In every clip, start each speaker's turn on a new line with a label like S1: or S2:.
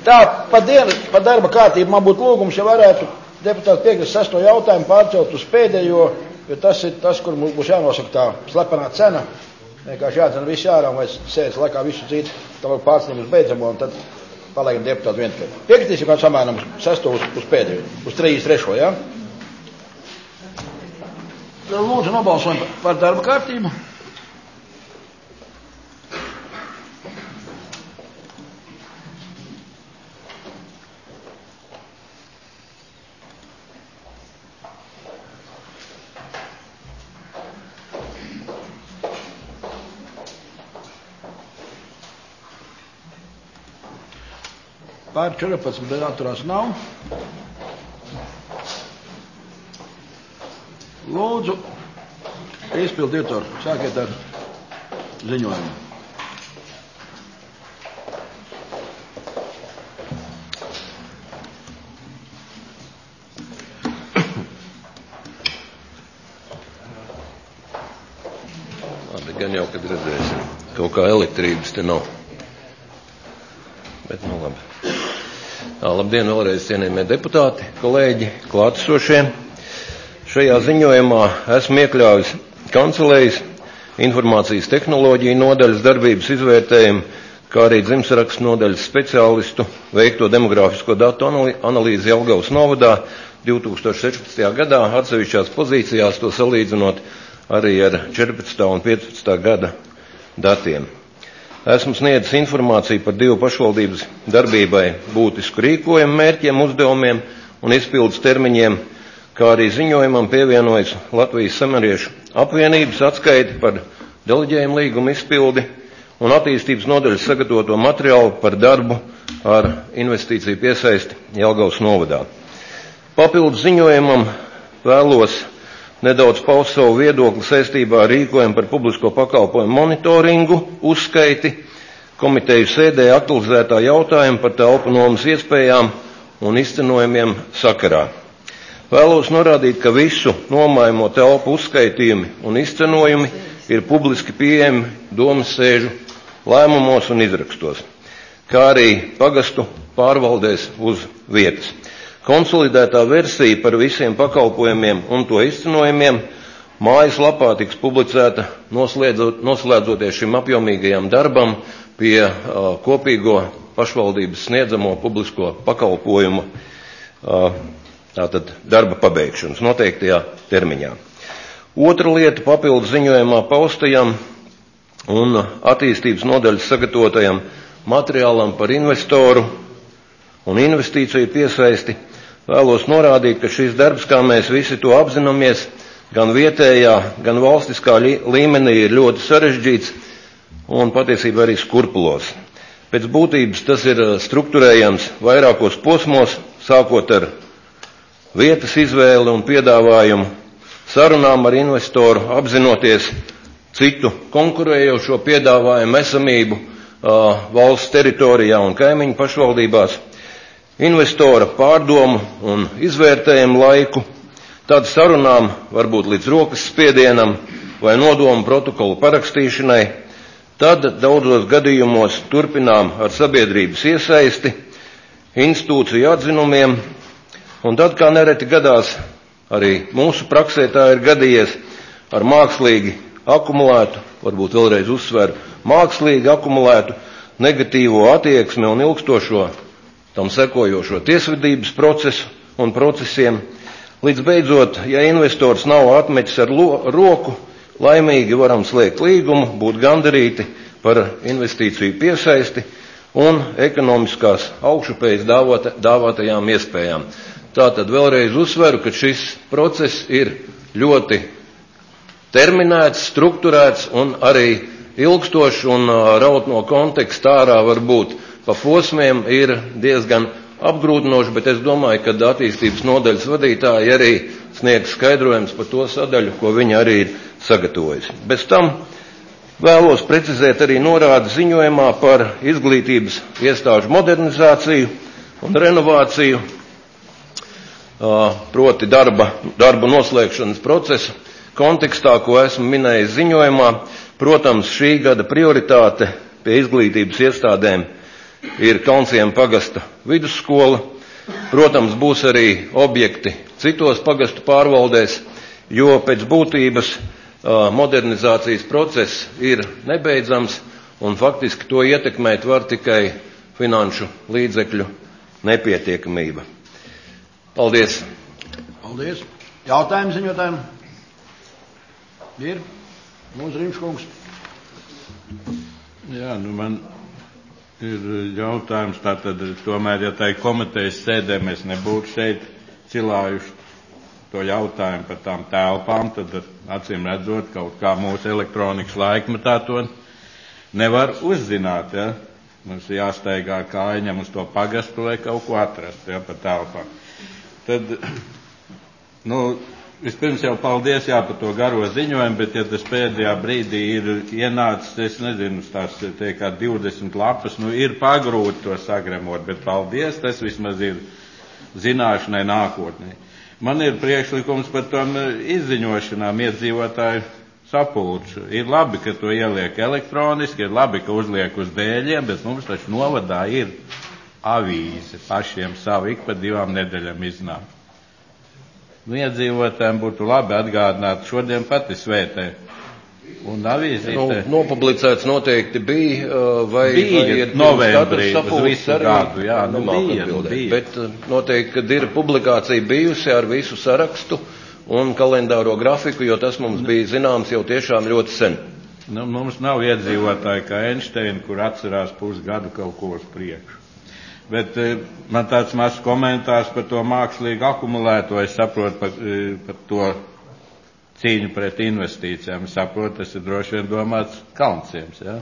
S1: Tā, pa darba kārtību man būtu lūgums, ja varētu deputāti piekrist 6. jautājumu pārcelt uz pēdējo, jo tas ir tas, kur mums būs jānosaka tā slepenā cena. Vienkārši jādzina visi ārā, vai sēdz laikā visu dzīvi, tā var pārceļam uz beidzamo, un tad paliekam deputātu vienkārši. Piekritīsim, kā samēram 6. uz pēdējo, uz 3. ja? Lūdzu, nobalsojam par darba kārtību. Pār 14, bet atturās nav. Lūdzu, izpildu direktoru, sākiet ar ziņojumu.
S2: Labi, gan jau, kad redzēsim. Kaut kā elektrības te nav. Bet, nu labi. Labdien vēlreiz, cienījamie deputāti, kolēģi, klātesošie. Šajā ziņojumā esmu iekļāvis kancelējas informācijas tehnoloģiju nodaļas darbības izvērtējumu, kā arī dzimtsrakstu nodaļas speciālistu veikto demografisko datu analīzi Jelgavas novadā 2016. gadā, atsevišķās pozīcijās to salīdzinot arī ar 14. un 15. gada datiem. Esmu sniedzis informāciju par 2 pašvaldības darbībai būtisku rīkojumu mērķiem, uzdevumiem un izpildes termiņiem, kā arī ziņojumam pievienojas Latvijas samariešu apvienības atskaiti par deleģējumu līgumu izpildi un attīstības nodaļas sagatavoto materiālu par darbu ar investīciju piesaisti Jelgavas novadā. Papildus ziņojumam vēlos nedaudz paust savu viedokli saistībā ar rīkojumu par publisko pakalpojumu monitoringu, uzskaiti, komiteju sēdē aktualizētā jautājuma par telpu nomas iespējām un izcenojumiem sakarā. Vēlos norādīt, ka visu nomājamo telpu uzskaitījumi un izcenojumi ir publiski pieejami domas sēžu lēmumos un izrakstos, kā arī pagastu pārvaldēs uz vietas. Konsolidētā versija par visiem pakalpojumiem un to izcenojumiem mājaslapā tiks publicēta noslēdzoties šim apjomīgajam darbam pie kopīgo pašvaldības sniedzamo publisko pakalpojumu tātad darba pabeigšanas noteiktajā termiņā. Otra lieta papildus ziņojumā paustajam un attīstības nodaļas sagatavotajam materiālam par investoru un investīciju piesaisti. Vēlos norādīt, ka šis darbs, kā mēs visi to apzināmies, gan vietējā, gan valstiskā līmenī ir ļoti sarežģīts un patiesībā arī skurpulos. Pēc būtības tas ir strukturējams vairākos posmos, sākot ar vietas izvēli un piedāvājumu, sarunām ar investoru, apzinoties citu konkurējošo piedāvājumu esamību valsts teritorijā un kaimiņu pašvaldībās, investora pārdomu un izvērtējumu laiku, tad sarunām varbūt līdz rokas spiedienam vai nodomu protokolu parakstīšanai, tad daudzos gadījumos turpinām ar sabiedrības iesaisti, institūciju atzinumiem, un tad, kā nereti gadās, arī mūsu praksē tā ir gadījies ar mākslīgi akumulētu, varbūt vēlreiz uzsveru, mākslīgi akumulētu negatīvo attieksmi un ilgstošo tam sekojošo tiesvedības procesu un procesiem, līdz beidzot, ja investors nav atmetis ar roku, laimīgi varam slēgt līgumu, būt gandarīti par investīciju piesaisti un ekonomiskās augšupējas dāvātajām iespējām. Tātad vēlreiz uzsveru, ka šis process ir ļoti terminēts, strukturēts un arī ilgstošs un raut no konteksta ārā varbūt pa posmiem ir diezgan apgrūtinoši, bet es domāju, ka attīstības nodaļas vadītāji arī sniegs skaidrojums par to sadaļu, ko viņi arī ir sagatavojusi. Bez tam vēlos precizēt arī norādi ziņojumā par izglītības iestāžu modernizāciju un renovāciju, proti darbu noslēgšanas procesu kontekstā, ko esmu minējis ziņojumā. Protams, šī gada prioritāte pie izglītības iestādēm ir Kalnciema pagasta vidusskola. Protams, būs arī objekti citos pagastu pārvaldēs, jo pēc būtības modernizācijas process ir nebeidzams un faktiski to ietekmēt var tikai finanšu līdzekļu nepietiekamība. Paldies!
S1: Paldies! Jautājumi ziņotājiem? Ir? Lūdzu, Rimškungs.
S3: Jā, man ir jautājums, tātad tomēr, ja tai komitejas sēdē mēs nebūtu šeit cilājuši to jautājumu par tām telpām, tad acīm redzot, kaut kā mūsu elektronikas laikmetā to nevar uzzināt, ja? Mums ir jāsteigā kājiņam uz to pagastu, lai kaut ko atrast, ja, par telpām. Tad, vispirms jau paldies, par to garo ziņojumu, bet ja tas pēdējā brīdī ir ienācis, es nezinu, tās kā 20 lapas, ir pagrūti to sagremot, bet paldies, tas vismaz ir zināšanai nākotnē. Man ir priekšlikums par tom izziņošanām iedzīvotāju sapulču. Ir labi, ka to ieliek elektroniski, ir labi, ka uzliek uz dēļiem, bet mums taču novadā ir avīze pašiem savu ik pa 2 nedēļām iznāk. Iedzīvotājiem būtu labi atgādināt, šodien pati svētē. Un avīzītē.
S2: Nopublicēts noteikti bija, vai ir
S3: novembrī uz visu gadu, jā, bija.
S2: Bet noteikti, kad ir publikācija bijusi ar visu sarakstu un kalendāro grafiku, jo tas mums bija zināms jau tiešām ļoti sen.
S3: Mums nav iedzīvotāji kā Einsteini, kur atcerās pusgadu kaut ko uz priekšu. Bet man tāds mazs komentārs par to mākslīgu akumulēto, es saprotu par to cīņu pret investīcijām. Es saprotu, tas ir droši vien domāts Kalnciems, jā?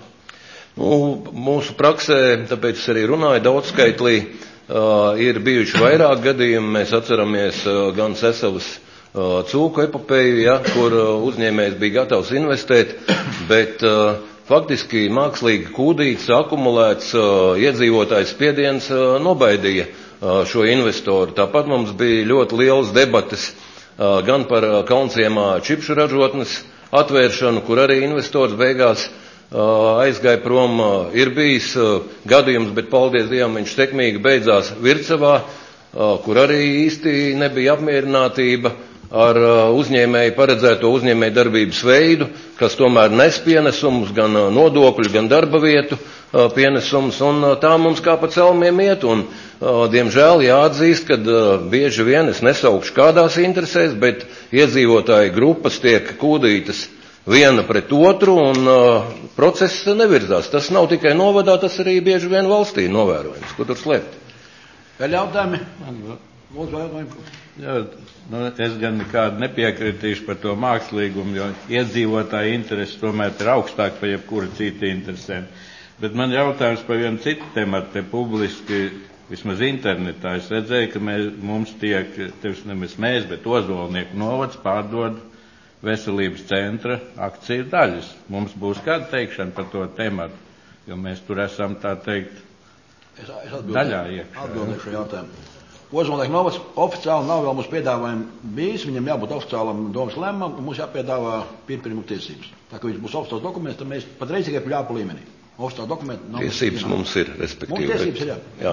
S2: Mūsu praksē, tāpēc es arī runāju daudzskaitlī, ir bijuši vairāk gadījumi. Mēs atceramies gan Sesavas cūku epopeju, ja, kur uzņēmējs bija gatavs investēt, bet faktiski mākslīgi kūdīts, akumulēts iedzīvotājs spiediens nobaidīja šo investoru. Tāpat mums bija ļoti lielas debates gan par Kalnciemā čipšu ražotnes atvēršanu, kur arī investors beigās aizgāja prom. Ir bijis gadījums, bet paldies Dievam, viņš sekmīgi beidzās Vircavā, kur arī īsti nebija apmierinātība ar uzņēmēju paredzēto uzņēmēju darbības veidu, kas tomēr nes pienesumus, gan nodokļu, gan darba vietu pienesumus, un tā mums kā pa celmiem iet, un diemžēl jāatzīst, ka bieži vien, es nesaukšu kādās interesēs, bet iedzīvotāju grupas tiek kūdītas viena pret otru, un process nevirzās. Tas nav tikai novadā, tas arī bieži vien valstī novērojams, ko tur slēpt.
S1: Vēl jautājumi? Lūdzu, jautājumi.
S3: Jā, es gan nekādu nepiekritīšu par to mākslīgumu, jo iedzīvotāju intereses tomēr ir augstāk par jebkuru citu interesēm. Bet man jautājums par vienu citu tematu, te publiski, vismaz internetā. Es redzēju, ka mums tiek, nevis mēs, bet Ozolnieku novads pārdod veselības centra akciju daļas. Mums būs kāda teikšana par to tematu, jo mēs tur esam, tā teikt, daļā iekšā.
S1: Atbildēšu jautājumu. Ozolnieku novads oficiāli nav vēl mūsu piedāvājumu bijis, viņam jābūt oficiālam domas lēmumam, un mums jāpiedāvā pirmuma tiesības. Tā kā viņš būs oficiāls dokuments, tad mēs patreiz tikai pļāpu līmenī. Oficiāls dokumenti nav.
S2: Tiesības mums ir, respektīvi.
S1: Mums tiesības ir, jā.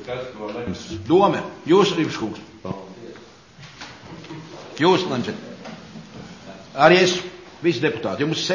S2: Dome,
S1: jūs, Rīvškungs. Jūs, Lančet. Arī es, visi deputāti, jums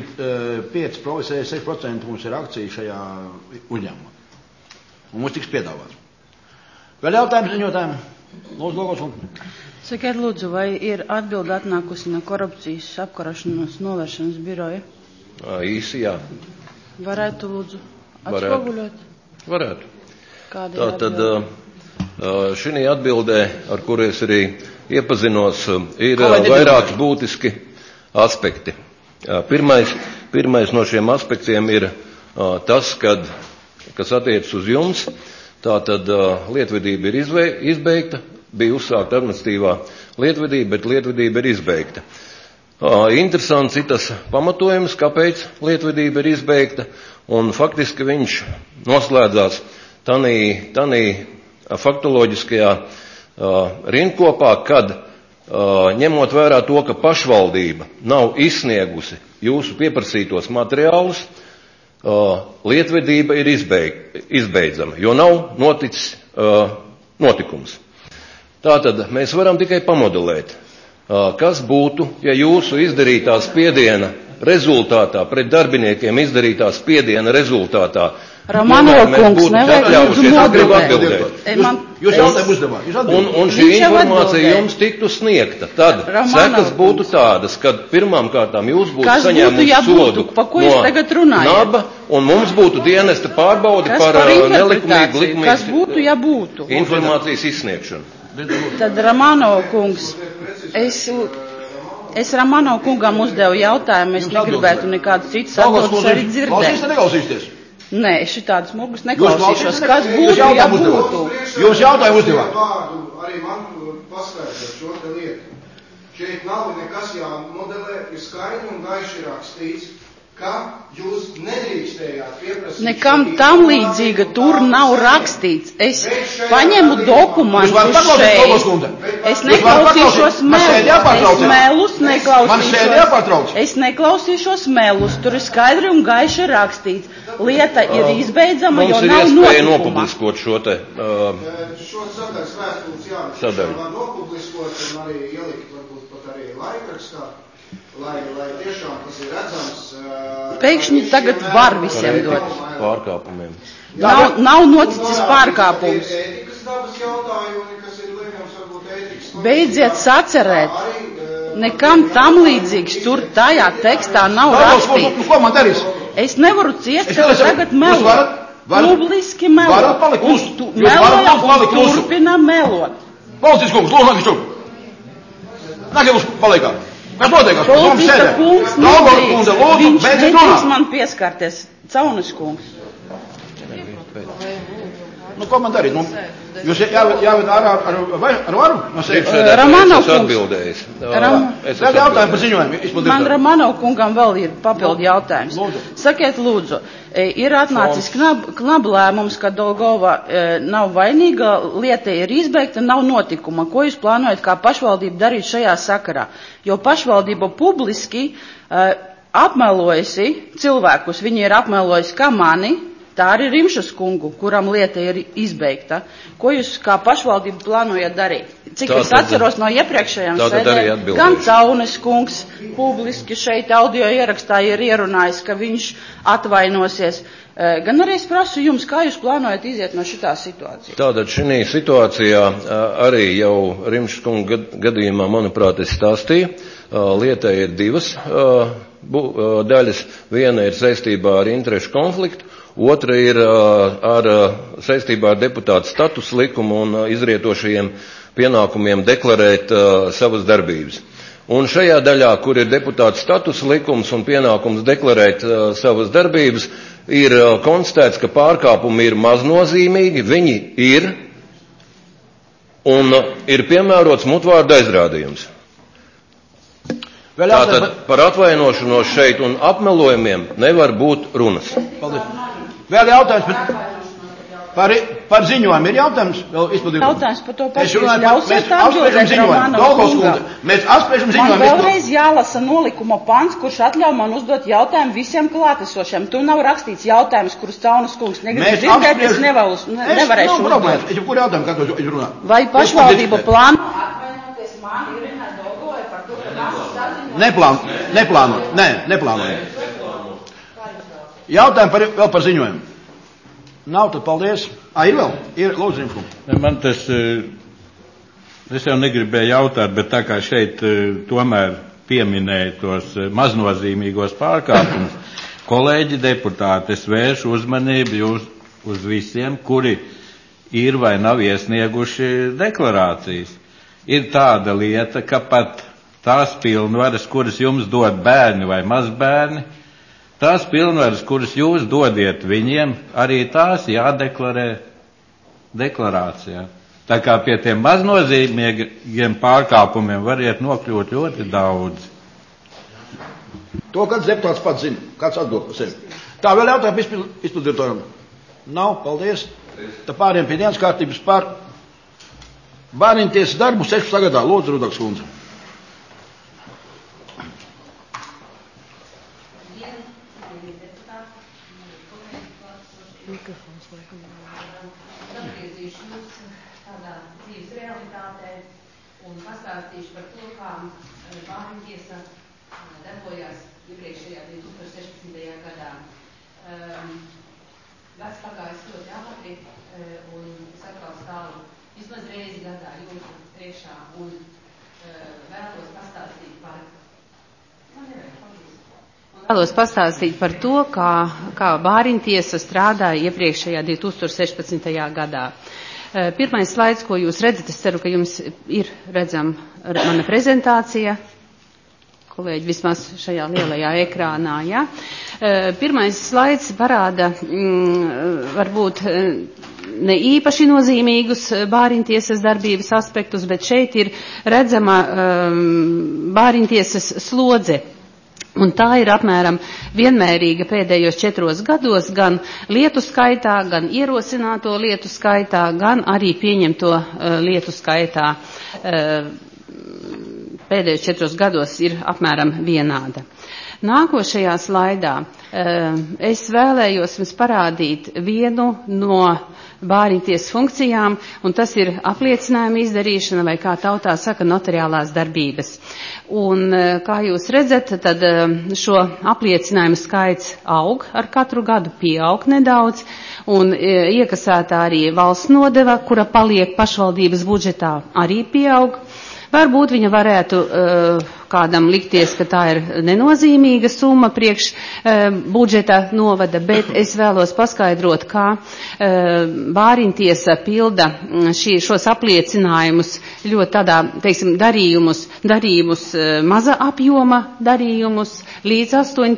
S1: 65% mums ir akcija šajā uzņēmumā. Un mums tiks piedāvāts. Vēl jautājums ziņotājiem? Lūdzu, Logos.
S4: Sakiet, lūdzu, vai ir atbilde atnākusi no korupcijas apkarošanas novēršanas biroja?
S2: Īsi, jā.
S4: Varētu, lūdzu, atspoguļot?
S2: Varētu.
S4: Kāda ir
S2: atbilde? Šī atbildē, ar kuru es arī iepazinos, ir vairāki būtiski aspekti. Pirmais no šiem aspektiem ir tas, kas attiecas uz jums. Tātad lietvedība ir izbeigta, bija uzsākta administratīvā lietvedība, bet lietvedība ir izbeigta. Interesants ir tas pamatojums, kāpēc lietvedība ir izbeigta, un faktiski viņš noslēdzās tanī faktoloģiskajā rindkopā, kad ņemot vērā to, ka pašvaldība nav izsniegusi jūsu pieprasītos materiālus, lietvedība ir izbeidzama, jo nav noticis notikums. Tātad mēs varam tikai pamodelēt, kas būtu, ja jūsu izdarītā spiediena rezultātā, pret darbiniekiem izdarītā spiediena rezultātā,
S4: Romanov kungs, nevajag lūdzu
S2: atbildēt.
S1: Jūs jautājumu uzdevāt.
S2: Un šī informācija jums tiktu sniegta. Tad sekas būtu tādas, kad pirmām kārtām jūs būtu saņēmuši sodu no NABA, un mums būtu dienesta pārbaude par nelikumīgu
S4: Kas būtu, ja būtu?
S2: Informācijas izsniegšanu.
S4: Tad Romanov kungs, es Romanov kungam uzdevu jautājumu, es negribētu nekādu citu atbildes arī dzirdēt. Nē, es šitādus mugus neklausīšos. Kas būtu, ja būtu?
S1: Jūs jautājumu uzdevāt.
S5: Arī man paskaidrot šo te lietu. Šeit nav nekas jāmodelē, ir skaidri un gaiši rakstīts, ka jūs nedrīkstējāt pieprasīt.
S4: Nekam tam līdzīga tur nav rakstīts. Es paņemu dokumentus šeit. Es neklausīšos melus. Es neklausīšos melus. Tur ir skaidri un gaiši rakstīts. Lieta ir izbeidzama, jo nav notikuma.
S2: Mums ir iespēja nopubliskot šo te
S5: Šo sadaļas vēstules
S2: sadaļu.
S5: Var nopubliskot un arī ielikt varbūt pat arī laikrakstā. Lai tiešām tas ir redzams.
S4: Pēkšņi tagad var visiem dot.
S2: Pārkāpumiem.
S4: Nav noticis pārkāpums.
S5: Ētikas dabas jautājumi, kas ir liekams varbūt ētikas.
S4: Beidziet sacerēt. Nekam tam līdzīgs tur tajā tekstā nav rakstīts.
S1: Ko man darīs?
S4: Es nevaru ciest, ka tagad melo. Publiski melo.
S1: Varat palikt klusi.
S4: Melojam un turpinam melot.
S1: Policis kungs, lūdzu, nāki šur. Nāki jūs palikā. Kas notiekās?
S4: Policista kungs nedrīkst. Viņš
S1: beidziet
S4: nedrīkst man pieskarties. Caunis kungs.
S1: Ko man darīt? Jūs jāved ārā ar varu?
S4: Romanov kungs.
S2: Atbildējis.
S1: Vēl jautājumu par ziņojumu.
S4: Man Romanov kungam vēl ir papildu jautājums. Sakiet lūdzu, ir atnācis knaba lēmums, ka Dolgova nav vainīga, lieta ir izbeigta, nav notikuma. Ko jūs plānojat kā pašvaldība darīt šajā sakarā? Jo pašvaldība publiski apmelojusi cilvēkus, viņi ir apmelojusi kā mani, tā arī Rimšas kungu, kuram lieta ir izbeigta. Ko jūs kā pašvaldība plānojat darīt? Cik es atceros no iepriekšējām sēdēm, gan Caunis kungs publiski šeit audio ierakstā ir ierunājis, ka viņš atvainosies. Gan arī es prasu jums, kā jūs plānojat iziet no šitās situācijas?
S2: Tātad šī situācijā arī jau Rimšas kunga gadījumā, manuprāt, es stāstīju. Lietai ir divas daļas. Viena ir saistībā ar interešu konfliktu. Otra ir saistībā ar deputātu statusu likumu un izrietošajiem pienākumiem deklarēt savas darbības. Un šajā daļā, kur ir deputātu statusu likums un pienākums deklarēt savas darbības, ir konstatēts, ka pārkāpumi ir maznozīmīgi, viņi ir un ir piemērots mutvārda aizrādījums. Tātad par atvainošanos šeit un apmelojumiem nevar būt runas.
S1: Paldies. Vēl jautājums par ziņojumu. Ir jautājums?
S4: Jautājums par to pašu. Jūs ļausiet atbildēt Romanov kungam.
S1: Mēs apspriežam ziņojumu.
S4: Man vēlreiz jālasa nolikuma pants, kurš atļauj man uzdot jautājumu visiem klātesošiem. Tu nav rakstīts jautājums, kurus Caunis kungs negrib dzirdēt, es nevarēšu uzdot.
S1: Es jau kur jautājumu, kā to runā?
S4: Vai pašvaldība plāno atvainoties man, Irinai Dolgovai par to, ka mēs saziņojam?
S1: Neplānoju. Jautājumi vēl par ziņojumu. Nav, tad paldies. Ir vēl? Ir, lūdzu, Rimkungs.
S3: Man tas, es jau negribēju jautāt, bet tā kā šeit tomēr pieminēja tos maznozīmīgos pārkāpumus, kolēģi deputāti, es vēršu uzmanību jūs uz visiem, kuri ir vai nav iesnieguši deklarācijas. Ir tāda lieta, ka pat tās pilnvaras, kuras jums dod bērni vai mazbērni, tās pilnvaras, kuras jūs dodiet viņiem, arī tās jādeklarē deklarācijā. Tā kā pie tiem maznozīmīgiem pārkāpumiem variet nokļūt ļoti daudz.
S1: To kāds deputāts pats zina, kāds atbild par sevi. Tā vēl jautājumu izpildītājiem. Nav, paldies. Tā pāriem pie dienas kārtības par bērniņtiesas darbu 16. gadā. Lūdzu, Rudaks kundze.
S6: Atgriezīšu jūs tādā dzīves realitātē un pastāstīšu par to, kā bārņu tiesa darbojās iepriekšējā 2016. gadā. Gads pagājis ļoti ātri un es atkal stāvu vismaz reizi gadā jūsu priekšā un vēlos pastāstīt par... Vēlos pastāstīt par to, kā bāriņtiesa strādāja iepriekšējā 2016. gadā. Pirmais slaids, ko jūs redzat, es ceru, ka jums ir redzama mana prezentācija. Kolēģi, vismaz šajā lielajā ekrānā, ja. Pirmais slaids parāda varbūt ne īpaši nozīmīgus bāriņtiesas darbības aspektus, bet šeit ir redzama bāriņtiesas slodze. Un tā ir apmēram vienmērīga pēdējos 4 gados, gan lietu skaitā, gan ierosināto lietu skaitā, gan arī pieņemto lietu skaitā. Pēdējos 4 gados ir apmēram vienāda. Nākošajā slaidā es vēlējos jums parādīt vienu no bāriņtiesas funkcijām, un tas ir apliecinājuma izdarīšana, vai kā tautā saka, notariālās darbības. Un, kā jūs redzat, tad šo apliecinājumu skaits aug, ar katru gadu pieaug nedaudz, un iekasētā arī valsts nodeva, kura paliek pašvaldības budžetā, arī pieaug. Varbūt viņa varētu kādam likties, ka tā ir nenozīmīga summa priekš budžeta novada, bet es vēlos paskaidrot, kā bāriņtiesa pilda šos apliecinājumus ļoti tādā, teiksim, darījumus maza apjoma darījumus līdz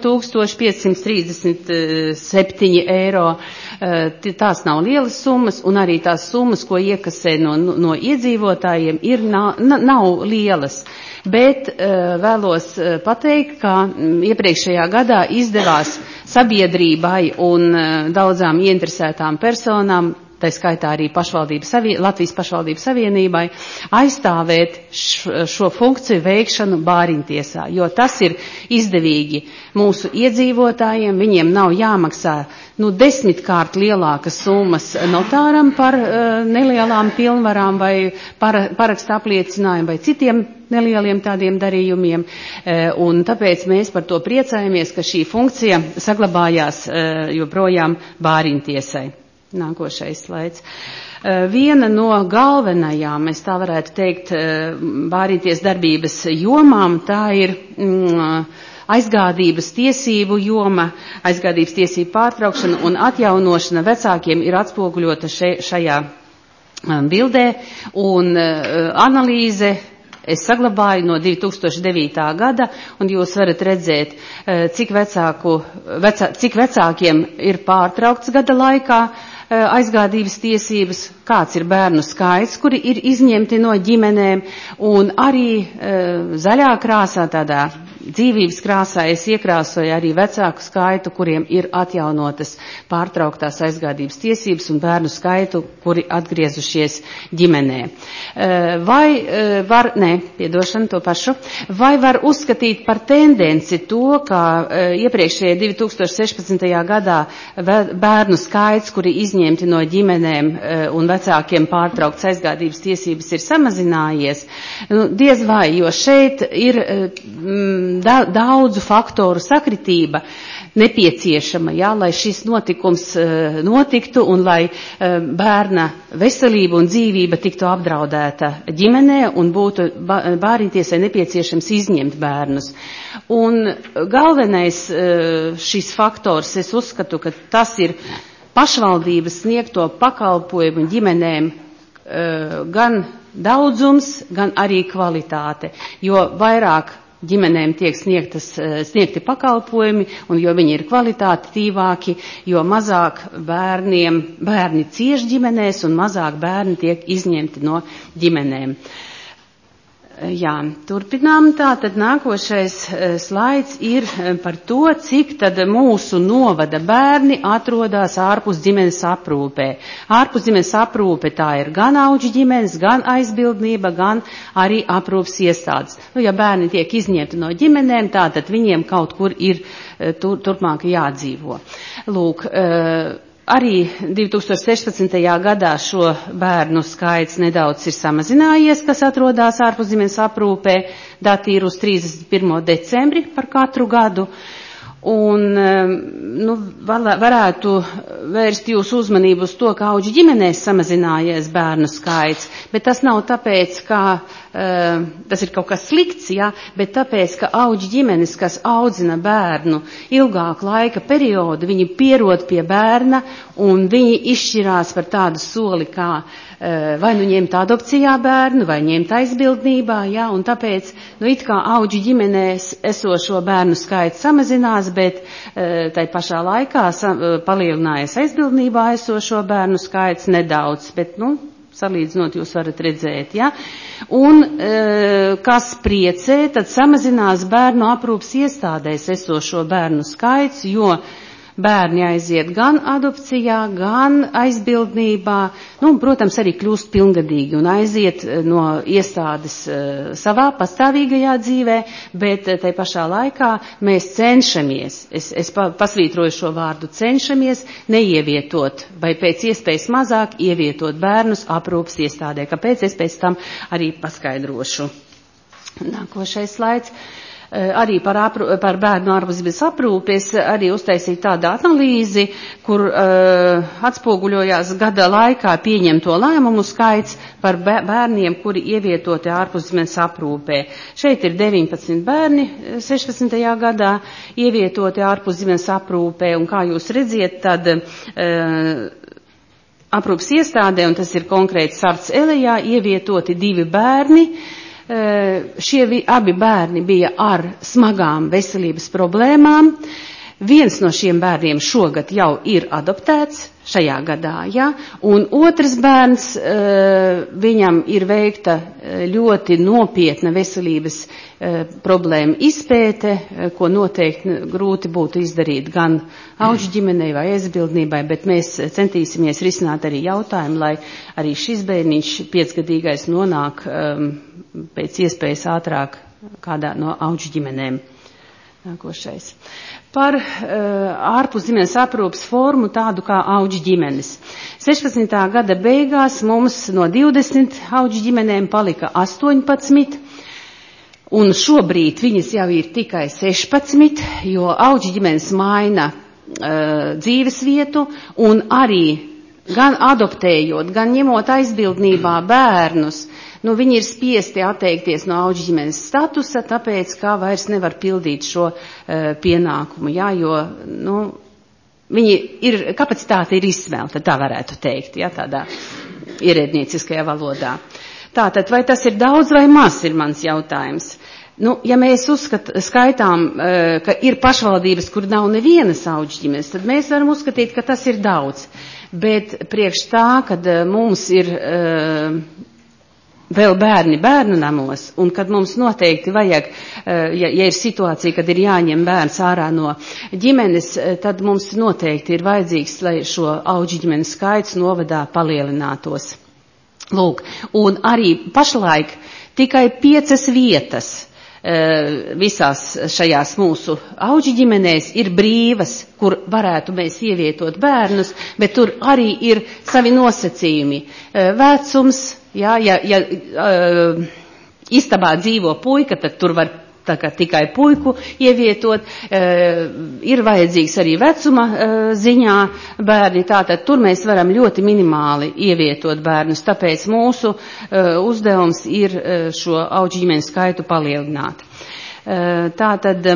S6: 8537 eiro. Tās nav lielas summas, un arī tās summas, ko iekasē no iedzīvotājiem, nav lielas. Bet vēlos pateikt, ka iepriekšējā gadā izdevās sabiedrībai un daudzām ieinteresētām personām, tā skaitā arī Latvijas pašvaldības savienībai, aizstāvēt šo funkciju veikšanu bāriņtiesā, jo tas ir izdevīgi mūsu iedzīvotājiem, viņiem nav jāmaksā 10-kārt lielākas summas notāram par nelielām pilnvarām vai paraksta apliecinājumu vai citiem nelieliem tādiem darījumiem, un tāpēc mēs par to priecājamies, ka šī funkcija saglabājās joprojām bāriņtiesai. Nākošais slaids. Viena no galvenajām, es tā varētu teikt, bāriņtiesas darbības jomām, tā ir aizgādības tiesību joma, aizgādības tiesību pārtraukšana un atjaunošana vecākiem ir atspoguļota šajā bildē, un analīze es saglabāju no 2009. gada, un jūs varat redzēt, cik vecākiem ir pārtraukts gada laikā aizgādības tiesības, kāds ir bērnu skaits, kuri ir izņemti no ģimenēm, un arī zaļā krāsā, tādā dzīvības krāsā, es iekrāsoju arī vecāku skaitu, kuriem ir atjaunotas pārtrauktās aizgādības tiesības, un bērnu skaitu, kuri atgriezušies ģimenē. Vai var uzskatīt par tendenci to, ka iepriekšējā 2016. gadā bērnu skaits, kuri izņemti no ģimenēm un vecākiem pārtraukts aizgādības tiesības, ir samazinājies? Diez vai, jo šeit ir daudzu faktoru sakritība nepieciešama, lai šis notikums notiktu un lai bērna veselība un dzīvība tiktu apdraudēta ģimenē un būtu bāriņtiesai nepieciešams izņemt bērnus. Un galvenais šis faktors, es uzskatu, ka tas ir pašvaldības sniegto pakalpojumu ģimenēm gan daudzums, gan arī kvalitāte, jo vairāk ģimenēm tiek sniegti pakalpojumi, un jo viņi ir kvalitatīvāki, jo mazāk bērni cieš ģimenēs un mazāk bērni tiek izņemti no ģimenēm. Jā, turpinām. Tātad nākošais slaids ir par to, cik tad mūsu novada bērni atrodas ārpus ģimenes aprūpē. Ārpus ģimenes aprūpe tā ir gan auģu ģimenes, gan aizbildnība, gan arī aprūpas iestādes. Ja bērni tiek izņemti no ģimenēm, tātad viņiem kaut kur ir turpmāk jādzīvo. Lūk, Arī 2016. gadā šo bērnu skaits nedaudz ir samazinājies, kas atrodas ārpus ģimenes aprūpē, dati ir uz 31. decembri par katru gadu. Un varētu vērst jūsu uzmanību uz to, ka auģu ģimenēs samazinājies bērnu skaits, bet tas nav tāpēc, ka tas ir kaut kas slikts, ja, bet tāpēc, ka auģu ģimenes, kas audzina bērnu ilgāku laika periodu, viņi pierod pie bērna un viņi izšķirās par tādu soli, kā vai nu ņemt adopcijā bērnu, vai ņemt aizbildnībā, ja, un tāpēc, it kā auģu ģimenēs esošo bērnu skaits samazinās, bet tai pašā laikā palielinājies aizbildnībā esošo bērnu skaits nedaudz, bet, salīdzinot jūs varat redzēt, ja. Un, kas priecē, tad samazinās bērnu aprūpas iestādēs esošo bērnu skaits, jo bērni aiziet gan adopcijā, gan aizbildnībā, un, protams, arī kļūst pilngadīgi un aiziet no iestādes savā pastāvīgajā dzīvē, bet tai pašā laikā mēs cenšamies, es pasvītroju šo vārdu, cenšamies neievietot vai pēc iespējas mazāk ievietot bērnus aprūpas iestādē, kāpēc es pēc tam arī paskaidrošu. Nākošais slaids. Arī par bērnu ārpusģimenes aprūpes arī uztaisīja tādu analīzi, kur atspoguļojās gada laikā pieņemto lēmumu skaits par bērniem, kuri ievietoti ārpusģimenes aprūpē. Šeit ir 19 bērni 16. gadā ievietoti ārpusģimenes aprūpē, un kā jūs redziet, tad aprūpas iestādē, un tas ir konkrēti Sarts Elejā, ievietoti 2 bērni. Šie abi bērni bija ar smagām veselības problēmām. Viens no šiem bērniem šogad jau ir adoptēts šajā gadā, ja? Un otrs bērns, viņam ir veikta ļoti nopietna veselības problēma izpēte, ko noteikti grūti būtu izdarīt gan auģu ģimenei vai aizbildnībai, bet mēs centīsimies risināt arī jautājumu, lai arī šis bērniņš 5-gadīgais nonāk pēc iespējas ātrāk kādā no auģu ģimenēm. Nākošais. Par ārpus ģimenes aprūpas formu tādu kā auģu ģimenes. 16. gada beigās mums no 20 auģu ģimenēm palika 18, un šobrīd viņas jau ir tikai 16, jo auģu ģimenes maina dzīves vietu, un arī gan adoptējot, gan ņemot aizbildnībā bērnus, viņi ir spiesti atteikties no auģu ģimenes statusa, tāpēc, kā vairs nevar pildīt šo pienākumu, jā, jo, viņi ir, kapacitāte ir izsmelta, tā varētu teikt, jā, tādā ierēdnieciskajā valodā. Tātad, vai tas ir daudz vai maz, ir mans jautājums. Ja mēs skaitām, ka ir pašvaldības, kur nav nevienas auģu ģimenes, tad mēs varam uzskatīt, ka tas ir daudz. Bet priekš tā, kad mums ir vēl bērni bērnu namos, un kad mums noteikti vajag, ja ir situācija, kad ir jāņem bērns ārā no ģimenes, tad mums noteikti ir vajadzīgs, lai šo auģu ģimenes skaits novadā palielinātos. Lūk, un arī pašlaik tikai 5 vietas visās šajās mūsu auģu ģimenēs ir brīvas, kur varētu mēs ievietot bērnus, bet tur arī ir savi nosacījumi. Vecums, ja istabā dzīvo puika, tad tur var tikai puiku ievietot, ir vajadzīgs arī vecuma ziņā bērni, tātad tur mēs varam ļoti minimāli ievietot bērnus, tāpēc mūsu uzdevums ir šo auģu ģimeņu skaitu palielināt. Tātad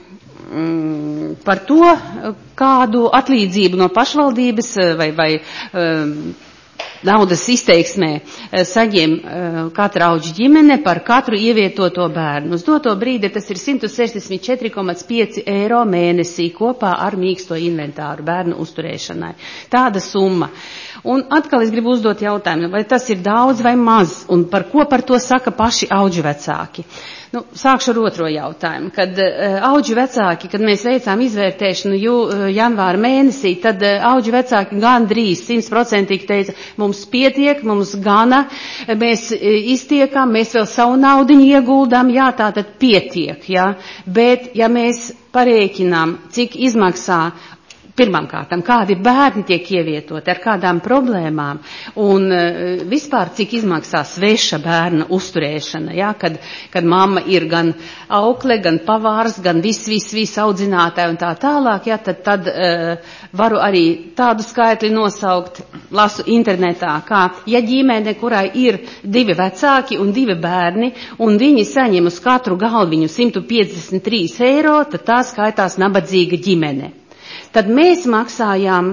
S6: par to, kādu atlīdzību no pašvaldības vai naudas izteiksmē saņem katra auģu ģimene par katru ievietoto bērnu. Uz doto brīdi tas ir 164,5 eiro mēnesī kopā ar mīksto inventāru bērnu uzturēšanai. Tāda summa. Un atkal es gribu uzdot jautājumu, vai tas ir daudz vai maz, un par ko par to saka paši auģu vecāki. Sākšu ar otro jautājumu. Kad auģu vecāki, kad mēs veicām izvērtēšanu janvāra mēnesī, tad auģu vecāki gandrīz 100% teica, mums pietiek, mums gana, mēs iztiekam, mēs vēl savu naudiņu ieguldām, jā, tātad pietiek, jā. Bet, ja mēs parēķinām, cik izmaksā pirmkārt, kādi bērni tiek ievietoti, ar kādām problēmām, un vispār cik izmaksā sveša bērna uzturēšana, ja, kad mamma ir gan aukle, gan pavārs, gan viss audzinātāji un tā tālāk, ja, tad varu arī tādu skaitli nosaukt, lasu internetā, kā, ja ģimene, kurai ir 2 vecāki un 2 bērni, un viņi saņem uz katru galviņu 153 eiro, tad tā skaitās nabadzīga ģimene. Tad mēs maksājām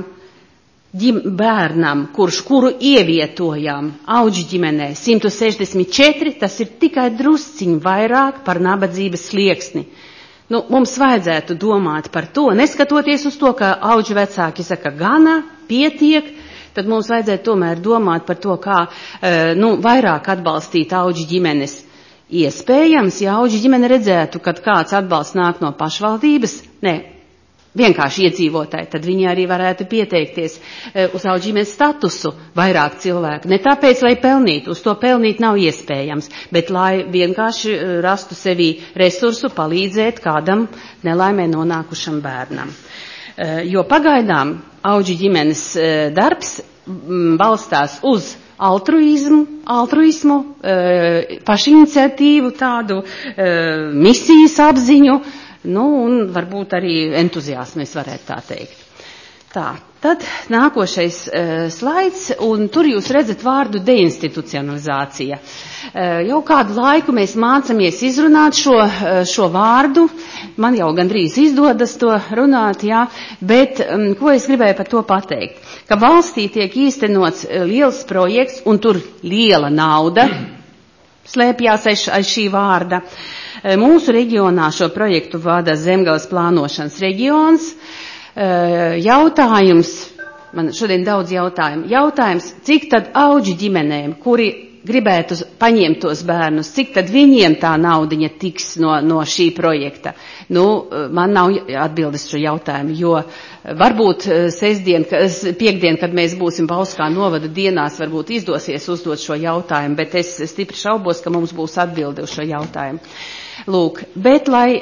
S6: bērnam, kuru ievietojām Audžu ģimenē 164, tas ir tikai drusciņ vairāk par nabadzības slieksni. Nu, mums vajadzētu domāt par to, neskatoties uz to, ka Audžu vecāki saka gana, pietiek, tad mums vajadzētu tomēr domāt par to, kā vairāk atbalstīt Audžu ģimenes. Iespējams, ja Audžu ģimene redzētu, kad kāds atbalsts nāk no pašvaldības, vienkārši iedzīvotāji, tad viņi arī varētu pieteikties uz Audžu ģimenes statusu vairāk cilvēku. Ne tāpēc, lai pelnītu, uz to pelnīt nav iespējams, bet lai vienkārši rastu sevī resursu palīdzēt kādam nelaimē nonākušam bērnam. Jo pagaidām Audžu ģimenes darbs balstās uz altruismu, pašiniciatīvu, tādu misijas apziņu, un varbūt arī entuziasmu, es varētu tā teikt. Tā, tad nākošais slaids, un tur jūs redzat vārdu deinstitucionalizācija. Jau kādu laiku mēs mācamies izrunāt šo vārdu, man jau gandrīz izdodas to runāt, jā, bet ko es gribēju par to pateikt? Ka valstī tiek īstenots liels projekts, un tur liela nauda slēpjās aiz šī vārda. Mūsu reģionā šo projektu vada Zemgales plānošanas reģions. Jautājums, man šodien daudz jautājumu. Jautājums, cik tad Audžu ģimenēm, kuri gribētu paņemt tos bērnus, cik tad viņiem tā naudiņa tiks no šī projekta? Man nav atbildes šo jautājumu, jo varbūt piekdien, kad mēs būsim Bauskā novada dienās, varbūt izdosies uzdot šo jautājumu, bet es stipri šaubos, ka mums būs atbilde uz šo jautājumu. Lūk, bet lai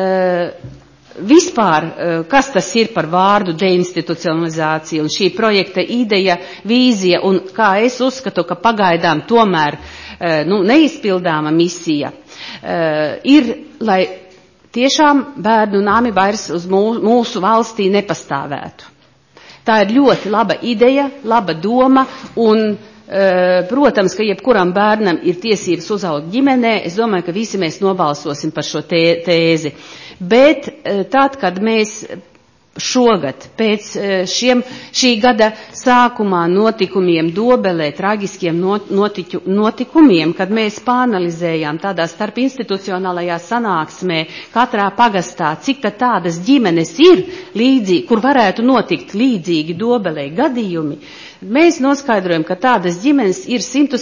S6: vispār, kas tas ir par vārdu deinstitucionalizācija un šī projekta ideja, vīzija un kā es uzskatu, ka pagaidām tomēr neizpildāma misija ir, lai tiešām bērnu nami vairs uz mūsu valstī nepastāvētu. Tā ir ļoti laba ideja, laba doma un protams, ka jebkuram bērnam ir tiesības uzaugt ģimenē, es domāju, ka visi mēs nobalsosim par šo tēzi. Bet tad, kad mēs šogad pēc šī gada sākumā notikumiem Dobelē, traģiskiem notikumiem, kad mēs pāanalizējām tādā starpinstitucionālajā sanāksmē katrā pagastā, cik tad tādas ģimenes ir līdzīgi, kur varētu notikt līdzīgi Dobelē gadījumi, mēs noskaidrojam, ka tādas ģimenes ir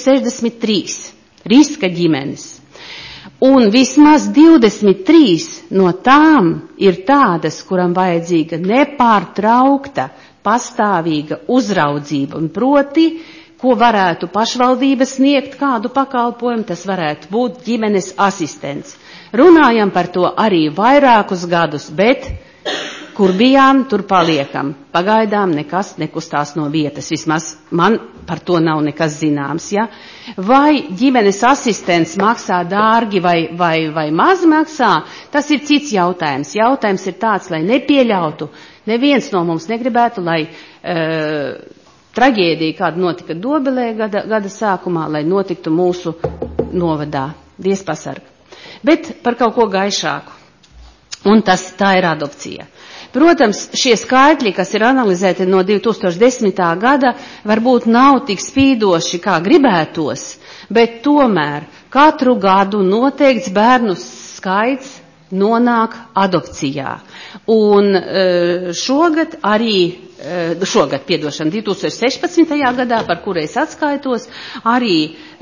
S6: 163 riska ģimenes. Un vismaz 23 no tām ir tādas, kuram vajadzīga nepārtraukta, pastāvīga uzraudzība. Un proti, ko varētu pašvaldības sniegt kādu pakalpojumu, tas varētu būt ģimenes asistents. Runājam par to arī vairākus gadus, bet kur bijām, tur paliekam. Pagaidām nekas nekustās no vietas, vismaz man par to nav nekas zināms. Ja? Vai ģimenes asistents maksā dārgi vai maz maksā, tas ir cits jautājums. Jautājums ir tāds, lai nepieļautu, neviens no mums negribētu, lai traģēdija, kāda notika Dobelē gada sākumā, lai notiktu mūsu novadā. Dievs pasarg. Bet par kaut ko gaišāku. Un tā ir adopcija. Protams, šie skaitļi, kas ir analizēti no 2010. gada, varbūt nav tik spīdoši, kā gribētos, bet tomēr katru gadu noteikts bērnu skaits nonāk adopcijā. Un šogad 2016. gadā, par kuru es atskaitos, arī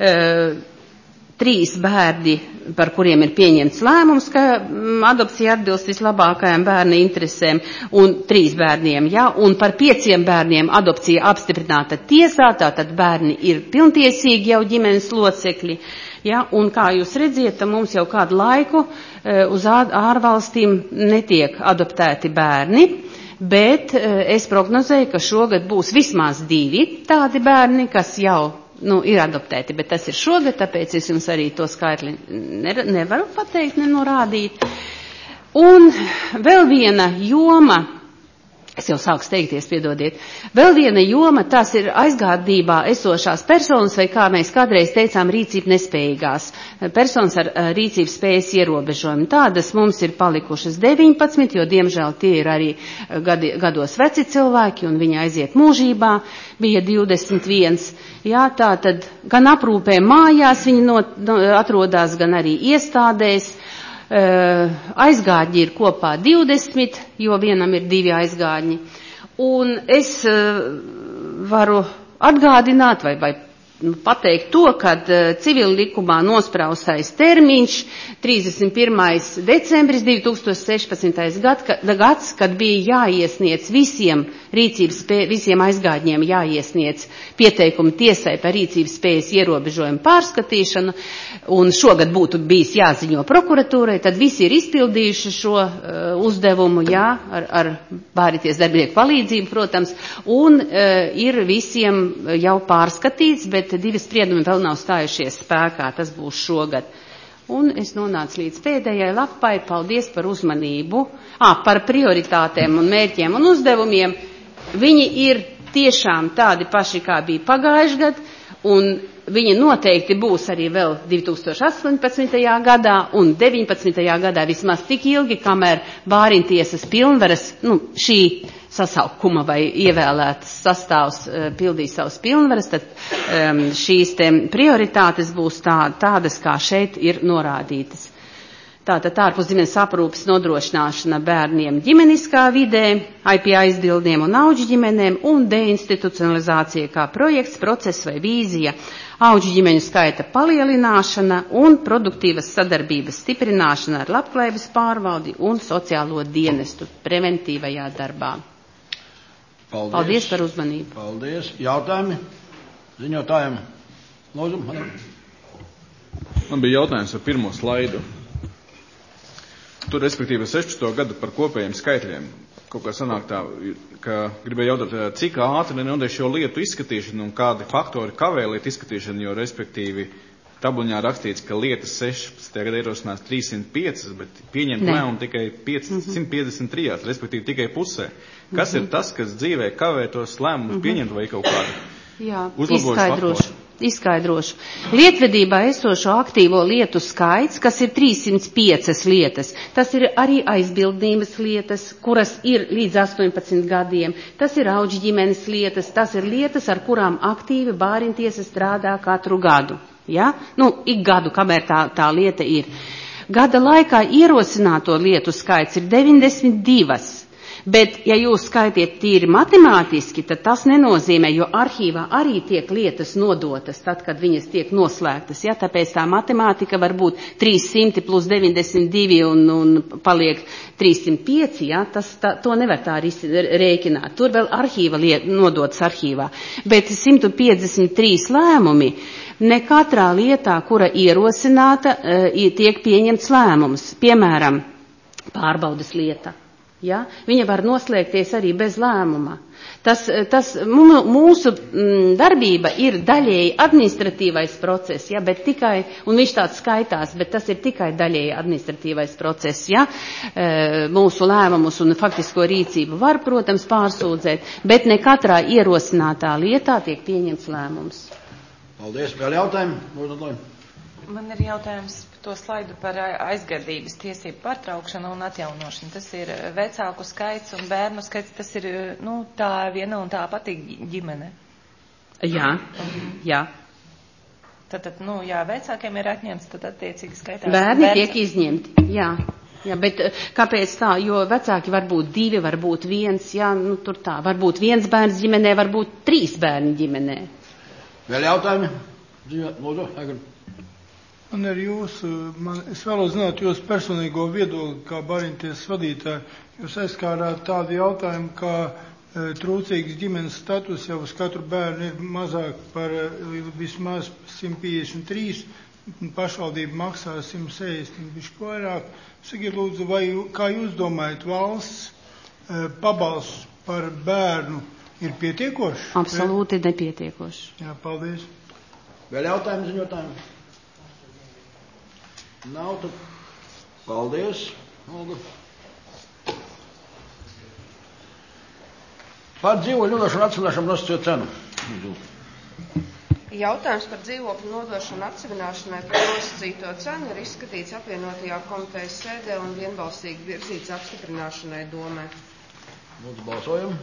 S6: 3 bērni, par kuriem ir pieņemts lēmums, ka adopcija atbilst vislabākajām bērna interesēm, un 3 bērniem, ja, un par 5 bērniem adopcija apstiprināta tiesā, tātad bērni ir pilntiesīgi jau ģimenes locekļi, ja, un kā jūs redziet, mums jau kādu laiku uz ārvalstīm netiek adoptēti bērni, bet es prognozēju, ka šogad būs vismaz 2 tādi bērni, kas jau ir adoptēti, bet tas ir šogad, tāpēc es jums arī to skaitli nevaru pateikt, nenorādīt. Un vēl viena joma, es jau sāku steigties, piedodiet, vēl viena joma, tas ir aizgādībā esošās personas, vai kā mēs kādreiz teicām, rīcību nespējīgās personas ar rīcības spējas ierobežojumu. Tādas mums ir palikušas 19, jo diemžēl tie ir arī gados veci cilvēki, un viņi aiziet mūžībā, bija 21. Jā, tā tad gan aprūpē mājās viņi atrodas, gan arī iestādēs. Aizgādņi ir kopā 20, jo vienam ir 2 aizgādņi. Un es varu atgādināt vai pateikt to, kad civil likumā nospraustais termiņš 31. decembris 2016. gads, kad bija jāiesniedz visiem aizgādņiem jāiesniedz pieteikumi tiesai par rīcības spējas ierobežojumu pārskatīšanu, un šogad būtu bijis jāziņo prokuratūrai, tad visi ir izpildījuši šo uzdevumu, jā, ar bārīties darbinieku palīdzību, protams, un ir visiem jau pārskatīts, bet 2 spriedumi vēl nav stājušies spēkā, tas būs šogad. Un es nonācu līdz pēdējai lapai, paldies par uzmanību, par prioritātēm un mērķiem un uzdevumiem. Viņi ir tiešām tādi paši, kā bija pagājuši gadu, un viņi noteikti būs arī vēl 2018. gadā un 19. gadā vismaz tik ilgi, kamēr bāriņtiesas pilnvaras, šī sasaukuma vai ievēlētas sastāvs pildīs savus pilnvaras, tad šīs prioritātes būs tādas, kā šeit ir norādītas. Tātad ārpusģimenes aprūpes nodrošināšana bērniem ģimeniskā vidē, pie aizdildiem un auģu ģimenēm un deinstitucionalizācija kā projekts, process vai vīzija, auģu ģimeņu skaita palielināšana un produktīvas sadarbības stiprināšana ar labklājības pārvaldi un sociālo dienestu preventīvajā darbā. Paldies par uzmanību.
S1: Paldies. Jautājumi ziņotājiem? Lūdzu.
S7: Man bija jautājums par pirmo slaidu. Tur, respektīvi, 16. gadu par kopējiem skaitļiem. Kaut kā sanāk tā, ka gribēju jautāt, cik ātri nenotiek šo lietu izskatīšanu un kādi faktori kavē lietu izskatīšanu, jo, respektīvi, tabuļņā rakstīts, ka lietas 16. gada ierosinās 305, bet pieņemt lēmumu tikai 553, respektīvi tikai pusē. Kas ir tas, kas dzīvē kavē tos lēmumus pieņemt vai kaut kādu
S6: izskaidrošu. Lietvedībā esošo aktīvo lietu skaits, kas ir 305 lietas, tas ir arī aizbildnības lietas, kuras ir līdz 18 gadiem, tas ir auģu ģimenes lietas, tas ir lietas, ar kurām aktīvi bāriņtiesa strādā katru gadu. Ja? Ik gadu, kamēr tā lieta ir. Gada laikā ierosināto lietu skaits ir 92. Bet, ja jūs skaitiet tīri matemātiski, tad tas nenozīmē, jo arhīvā arī tiek lietas nodotas, tad, kad viņas tiek noslēgtas. Ja? Tāpēc tā matemātika var būt 300 plus 92 un paliek 305, ja? To nevar tā rēķināt. Tur vēl arhīva nodotas arhīvā. Bet 153 lēmumi, ne katrā lietā, kura ierosināta, tiek pieņemts lēmums. Piemēram, pārbaudas lieta. Ja? Viņa var noslēgties arī bez lēmuma. Mūsu darbība ir daļēji administratīvais process, ja? Bet tikai, un viņš tāds skaitās, bet tas ir tikai daļēji administratīvais process. Ja? Mūsu lēmumus un faktisko rīcību var, protams, pārsūdzēt, bet ne katrā ierosinātā lietā tiek pieņemts lēmums.
S1: Paldies. Vēl jautājumi?
S8: Man ir jautājums par to slaidu par aizgardības tiesību pārtraukšanu un atjaunošanu. Tas ir vecāku skaits un bērnu skaits, tas ir, tā viena un tā pati ģimene.
S6: Jā.
S8: Tad, ja vecākiem ir atņemts, tad attiecīgi skaitās.
S6: Bērni tiek izņemti, jā. Jā, bet kāpēc tā? Jo vecāki var būt 2, var būt 1, jā, tur tā. Var būt 1 bērns ģimenē, var būt 3 bērni ģimenē.
S1: Vēl jautājumi? Lūdzu, Agri.
S9: Man ir es vēlos zināt jūsu personīgo viedokli kā bāriņtiesas vadītāji. Jūs aizskārāt tādu jautājumu, kā trūcīgs ģimenes status jau uz katru bērnu ir mazāk par vismaz 153, pašvaldība maksā 160, bišķi vairāk. Sakiet, lūdzu, kā jūs domājat, valsts pabalsts par bērnu ir pietiekoši?
S6: Absolūti nepietiekoši.
S9: Jā, paldies.
S1: Vēl jautājumi ziņotājiem? Nav, tad paldies, Olga. Par dzīvokļu nodošanu atsevināšanu nosacīto cenu.
S10: Jautājums par dzīvokļu nodošanu atsevināšanai par nosacīto cenu ir izskatīts apvienotajā komitejas sēdē un vienbalsīgi virzīts apstiprināšanai domē.
S1: Lūdzu, balsojam.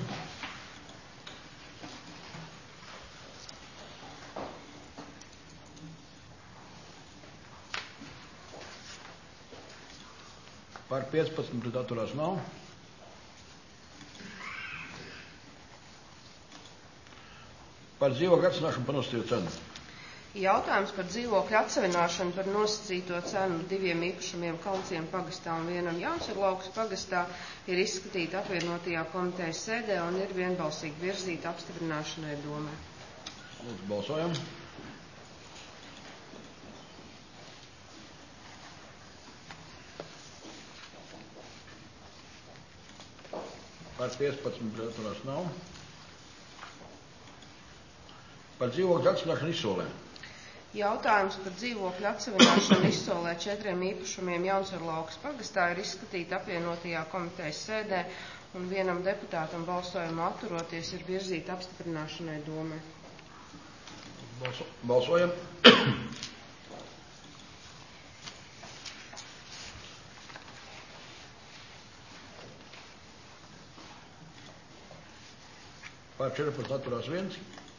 S1: Par 15 pret atturās nav. Par dzīvokļu atsevināšanu par nosacīto cenu.
S10: Jautājums par dzīvokļu atsevināšanu par nosacīto cenu 2 īpašumiem Kalnciem pagastā un 1 Jaunsurlaukas pagastā ir izskatīta apvienotajā komitejas sēdē un ir vienbalsīgi virzīta apstiprināšanai domē.
S1: Lūdzu, balsojam. Par 15 pret atturās nav. Par dzīvokļu atsevināšanu izsolē.
S10: Jautājums par dzīvokļu atsevināšanu izsolē 4 īpašumiem Jaunsurlaukas pagastā ir izskatīta apvienotajā komitejas sēdē un 1 deputātam balsojumu atturoties ir virzīta apstiprināšanai domē.
S1: Balsojam. Par 14 atturās 1.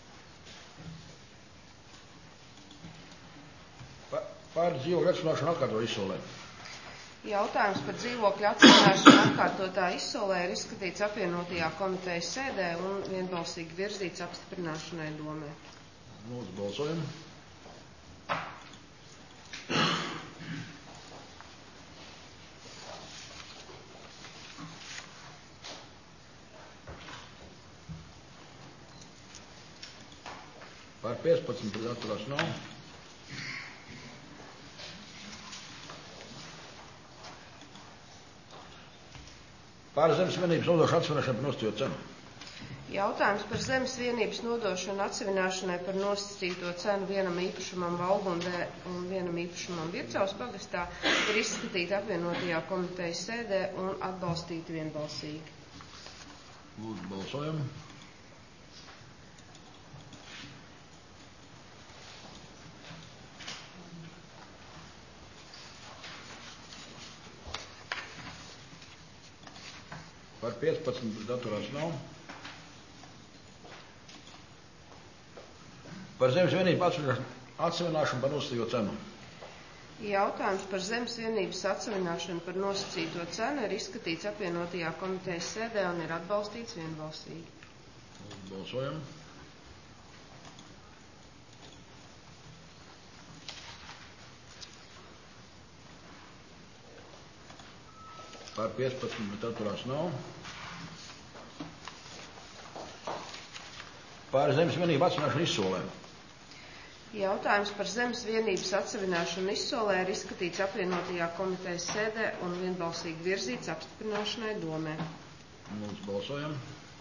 S1: Par dzīvokļu atsevināšanu atkārtotā izsolē.
S10: Jautājums par dzīvokļu atsevināšanu atkārtotā izsolē ir izskatīts apvienotajā komitejas sēdē un vienbalsīgi virzīts apstiprināšanai domē.
S1: Lūdzu, balsojam. Par 15 pret atturās nav. Par zemes vienības nodošanu atsevināšanai par nosacīto cenu.
S10: Jautājums par zemes vienības nodošanu atsevināšanai par nosacīto cenu 1 īpašumam Valgundē un 1 īpašumam Vircaus pagastā ir izskatīta apvienotajā komitejas sēdē un atbalstīta vienbalsīgi.
S1: Lūdzu, balsojam. Par 15 pret atturās nav. Par zemes vienību atsevināšanu par nosacīto cenu.
S10: Jautājums par zemes vienības atsevināšanu par nosacīto cenu ir izskatīts apvienotajā komitejas sēdē un ir atbalstīts vienbalsīgi.
S1: Balsojam. Par 15 pret atturās nav. Par zemes vienību atsevināšanu izsolē.
S10: Jautājums par zemes vienības atsevināšanu izsolē ir izskatīts apvienotajā komitejas sēdē un vienbalsīgi virzīts apstiprināšanai domē.
S1: Lūdzu, balsojam.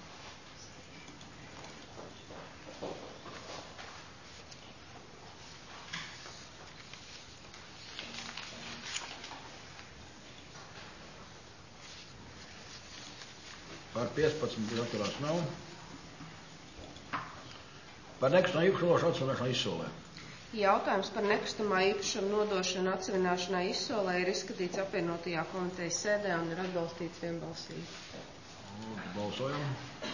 S1: Par 15 pret atturās nav. Par nekustamā īpašuma nodošanu atsevināšanai izsolē.
S10: Jautājums par nekustamā īpašuma nodošanu atsevināšanai izsolē ir izskatīts apvienotajā komitejas sēdē un ir atbalstīts vienbalsīgi.
S1: Balsojam.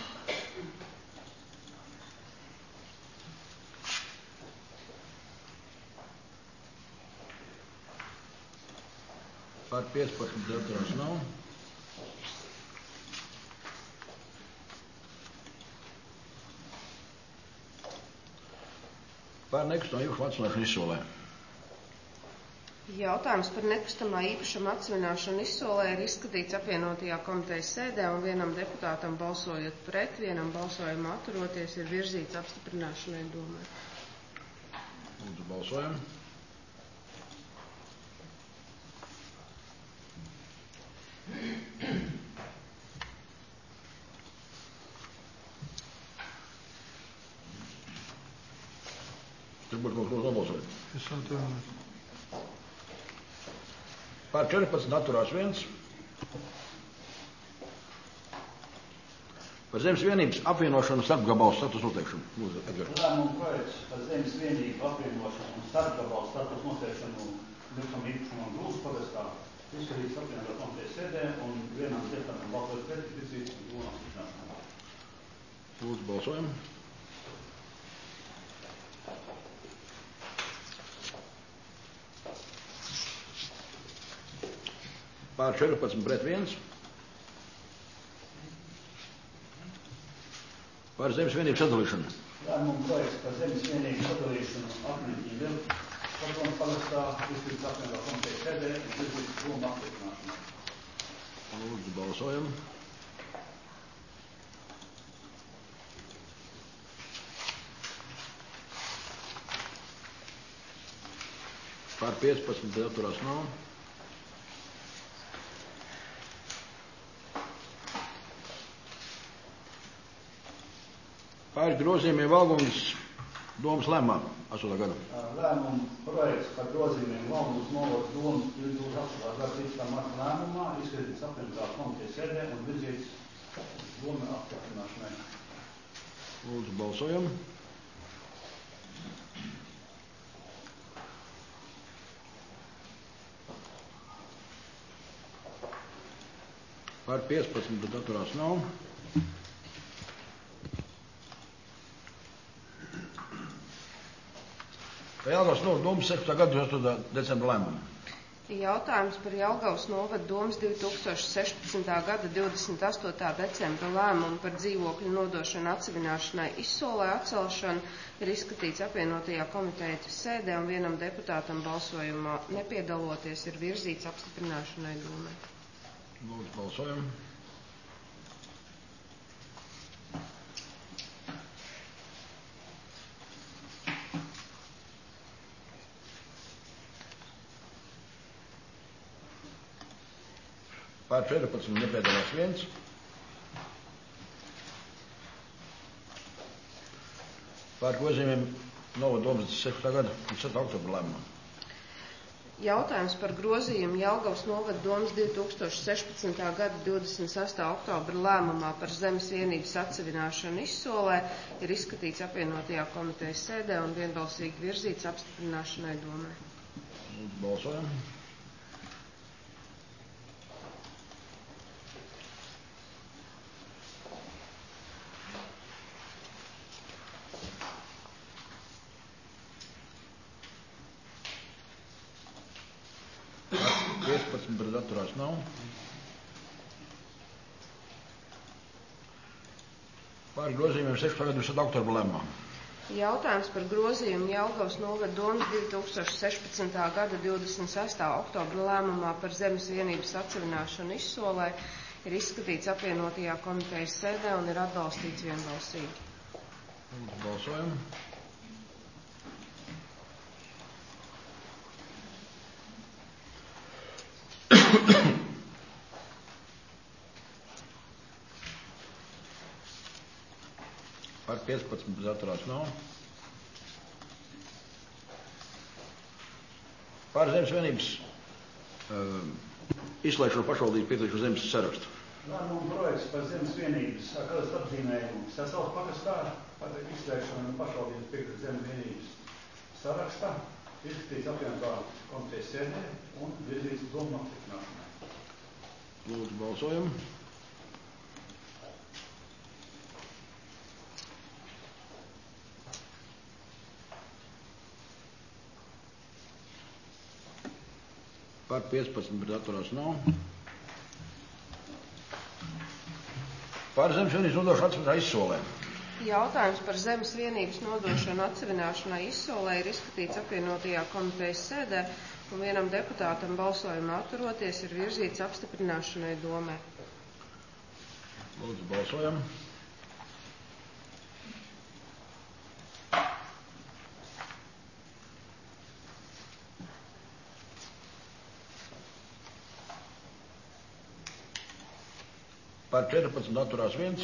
S1: Par 15 pret atturās nav. Par nekustamā īpašuma atsevināšanu izsolē.
S10: Jautājums par nekustamā īpašuma atsevināšanu izsolē ir izskatīts apvienotajā komitejas sēdē un 1 deputātam balsojot pret, 1 balsojumu atturoties ir virzīts apstiprināšanai domē.
S1: Lūdzu, balsojam. Par 14 atturās 1. Par zemes vienības apvienošanu starpgabalu status noteikšanu.
S11: Lēmuma projekts par zemes vienību apvienošanu un starpgabalu status noteikšanu likumam īpašumam Grūzes pagastā izskatīts apvienotā komitejas sēdē un vienam deputātam balsot pret virzīts un doma apstiprināšanā.
S1: Lūdzu, balsojam. Pār 14 pret 1. Par zemes vienības sadalīšanu.
S11: Lēmuma projekts par zemes vienības sadalīšanu apvienotā padomu pagastā izskatīts apvienotā komitejas sēdē un virzīts doma apstiprināšanā.
S1: Lūdzu, balsojam. Pār 15 pret atturās nav. Pār grozījumiem Valgundas domas lēmumā 8. gada.
S11: Lēmuma projekts par grozījumiem Valgundas novadas domas 2008. gada 13. marta lēmumā izskatīts apvienotās komitejas sēdē un virzīts doma apstiprināšanai.
S1: Lūdzu, balsojam. Pār 15 pret atturās nav. Jelgavas novada domas 16. gada 28. decembra lēmumu.
S10: Jautājums par Jelgavas novada domas 2016. gada 28. decembra lēmumu par dzīvokļu nodošanu atsevināšanai izsolē atcelšanu ir izskatīts apvienotajā komitejas sēdē un vienam deputātam balsojumā nepiedaloties ir virzīts apstiprināšanai domai.
S1: Lūdzu, balsojam. Pār 14 nepiedalās 1. Pār grozījumiem novada domas 16. gada 7. oktobra lēmumā.
S10: Jautājums par grozījumu Jelgavas novada domas 2016. gada 28. oktobra lēmumā par zemes vienības atsevināšanu izsolē ir izskatīts apvienotajā komitejas sēdē un vienbalsīgi virzīts apstiprināšanai domai.
S1: Lūdzu, balsojam. Pret atturās nav. Pār grozījumiem 16. gada 10. oktobra lēmumā.
S10: Jautājums par grozījumu Jelgavas novada domas 2016. gada 26. oktobra lēmumā par zemes vienības atsevināšanu izsolē ir izskatīts apvienotajā komitejas sēdē un ir atbalstīts vienbalsīgi.
S1: Balsojam. Par 15 bez atturās nav. Pār zemes vienības izslēgšanu pašvaldību pieteikšu zemes sarakstu.
S11: Lēmuma projekts par zemes vienības kadastrā apzīmējumu Sasaules pagastā par izslēgšanu pašvaldības pieteikšu zemes vienības sarakstā izskatīts apvienotā komitejas sēdē un virzīts doma apstiprināšanai.
S1: Lūdzu, balsojam. Par 15 pret atturās nav. Par zemes vienības nodošanu atsevināšanai izsolē.
S10: Jautājums par zemes vienības nodošanu atsevināšanai izsolē ir izskatīts apvienotajā komitejas sēdē un vienam deputātam balsojumā atturoties ir virzīts apstiprināšanai domē.
S1: Lūdzu, balsojam. Par 14 atturās 1.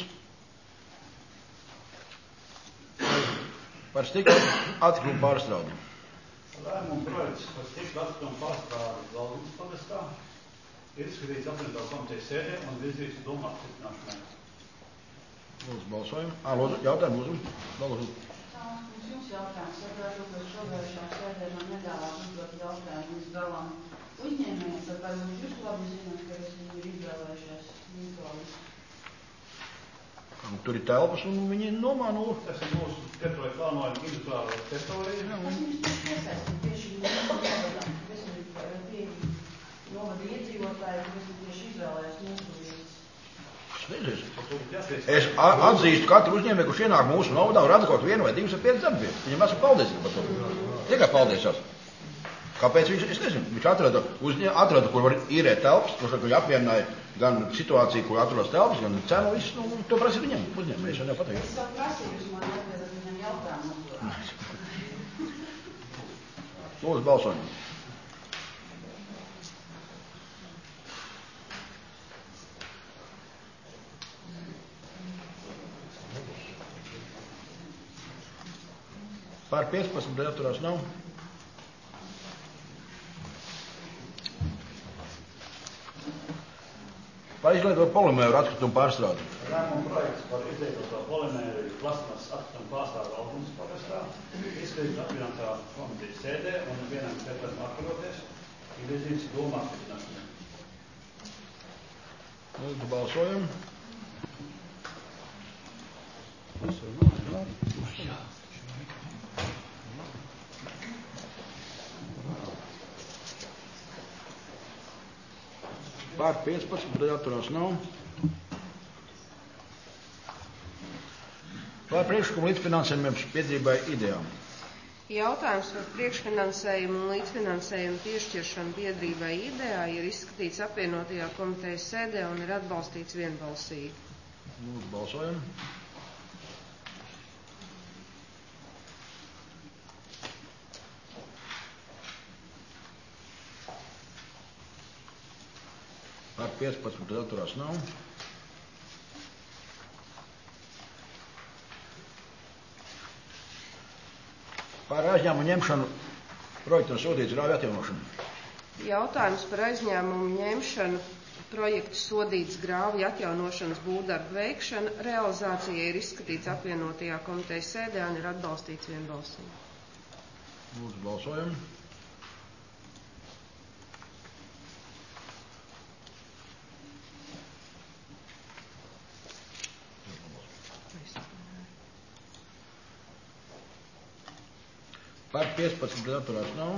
S1: Par stikla atkritumu pārstrādi.
S11: Lēmuma projekts par stikla atkritumu pārstrādi Valgums pagastā ir izskatīts apvienotā komitejas sēdē un virzīts domā apstiprināšanai.
S1: Lūdzu, balsojam. Lūdzu, jautājumu, lūdzu. Lūdzu.
S4: Jums jautājums, varbūt uz šodienušā sēdē man neļāvās uzdot jautājumu līdz galam. Uzņēmējiem, tad varbūt jūs labi zināt, ka viņi ir izvēlējušies Nīkolis.
S1: Tur ir telpas un viņi nomāno.
S11: Tas ir mūsu teritorija plānojuma individuālā teritorija.
S4: Kas jums tieši piesaistīja tieši novadam? Kas ir novada iedzīvotāji, kas ir tieši izvēlējis mūsu vietas?
S1: Es atzīstu katru uzņēmēju, kurš ienāk mūsu novadā un rada kaut vienu vai divas vai 5 darbvietas. Viņam esmu paldies par to. Tikai paldies esmu. Kāpēc viņš, es nezinu, viņš atrada, kur var īrēt telpas, kurš viņu apvienāja gan situāciju, kur atrodas telpas, gan cenu, visu, nu, to prasa viņam, uzņēmējs, jau nepateikt.
S4: Es savu prasīju, jūs man atvedat viņam jautājumu.
S1: Lūdzu, balsojam. Pār 15, bet atturās nav. Par izlietotu polimēru atkritumu pārstrādi.
S11: Lēmuma projekts par izlietoto polimēru plasmas atkritumu pārstrādi Valgums pagastā izskatīts apvienotā komitejas sēdē un vienam pētam atkaroties ir virzīts domā apstiprināšanai.
S1: Lūdzu, balsojam. Pār 15, bet atturās nav. Par priekšlikumu līdzfinansējumiem biedrībai Idejām.
S10: Jautājums par priekšfinansējumu un līdzfinansējumu piešķiršanu biedrībai Idejā ir izskatīts apvienotajā komitejas sēdē un ir atbalstīts vienbalsīgi.
S1: Lūdzu, balsojam. Par 15, bet atturās nav. Par aizņēmumu ņemšanu projektam sodīts grāvju atjaunošanu.
S10: Jautājums par aizņēmumu ņemšanu projektu sodīts grāvju atjaunošanas būvdarbu veikšana realizācija ir izskatīts apvienotajā komitejas sēdē un ir atbalstīts vienbalsīgi.
S1: Lūdzu, balsojam. Par 15, bet atturās nav.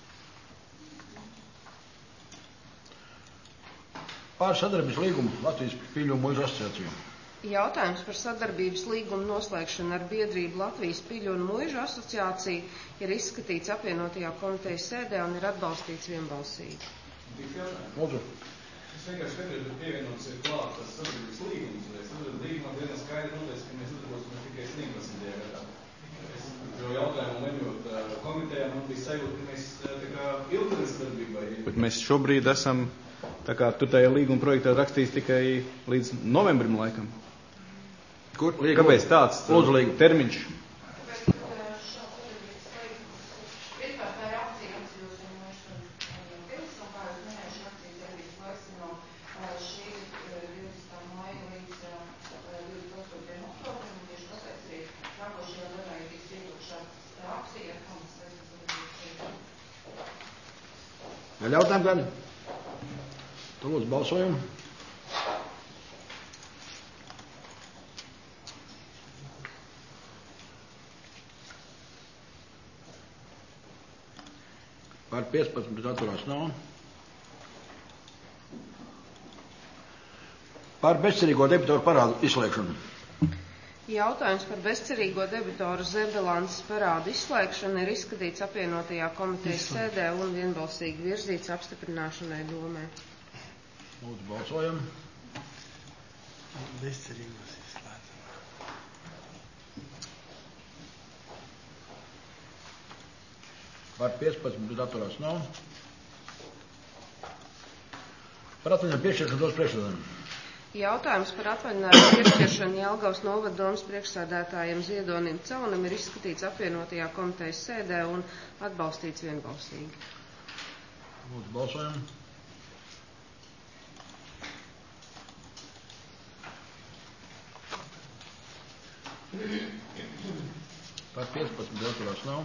S1: Par sadarbības līgumu Latvijas Piļu un Muižu asociāciju.
S10: Jautājums par sadarbības līgumu noslēgšanu ar biedrību Latvijas Piļu un Muižu asociāciju ir izskatīts apvienotajā komitejas sēdē un ir atbalstīts vienbalsīgi.
S1: Lūdzu.
S7: Es vienkārši negribētu pievienots ir klāt tas sadarbības līgums, vai sadarbības līgumā diezgan skaidri noteicis, ka mēs sadarbosimies tikai 17. gadā. Jo jautājumu lemjot komitejā, man bija sajūta, ka mēs tā kā ilgtermiņa sadarbībai. Bet mēs šobrīd esam, tā kā tur tajā līguma projektā rakstīts tikai līdz novembrim laikam.
S1: Kur līguma?
S7: Kāpēc tāds termiņš?
S1: Vēl jautājumu gani? Tu lūdzu balsojam. Par 15, bet atturās nav. Par bezcerīgo debitoru parādu izslēgšanu.
S10: Jautājums par bezcerīgo debitoru Zebelandes parādu izslēgšanu ir izskatīts apvienotajā komitejas sēdē un vienbalsīgi virzīts apstiprināšanai domē.
S1: Lūdzu, balsojam.
S9: Bezcerīgos izslēdzam.
S1: Par 15, bet atturās nav. Par atvaļinājumu piešķiršanu dos priekšsēdētājiem.
S10: Jautājums par atvaļinājumu piešķiršanu Jelgavas novada domas priekšsēdētājiem Ziedonim Caunam ir izskatīts apvienotajā komitejas sēdē un atbalstīts vienbalsīgi.
S1: Lūdzu, balsojam. Par 15 atturās nav.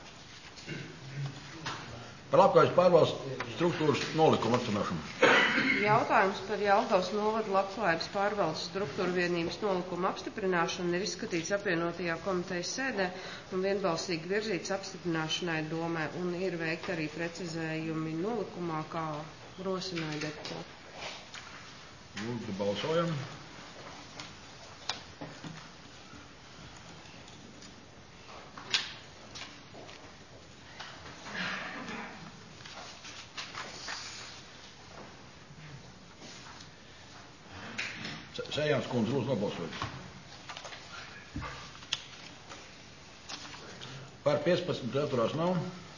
S1: Par labklājības pārvaldes struktūras nolikumu apstiprināšanu.
S10: Jautājums par Jelgavas novada labklājības pārvaldes struktūru vienības nolikumu apstiprināšanu ir izskatīts apvienotajā komitejas sēdē un vienbalsīgi virzīts apstiprināšanai domē, un ir veikti arī precizējumi nolikumā, kā rosināja deputāti.
S1: Lūdzu, balsojam. Sējāns kundze, lūdzu, nobalsojiet. Par 15 atturās nav.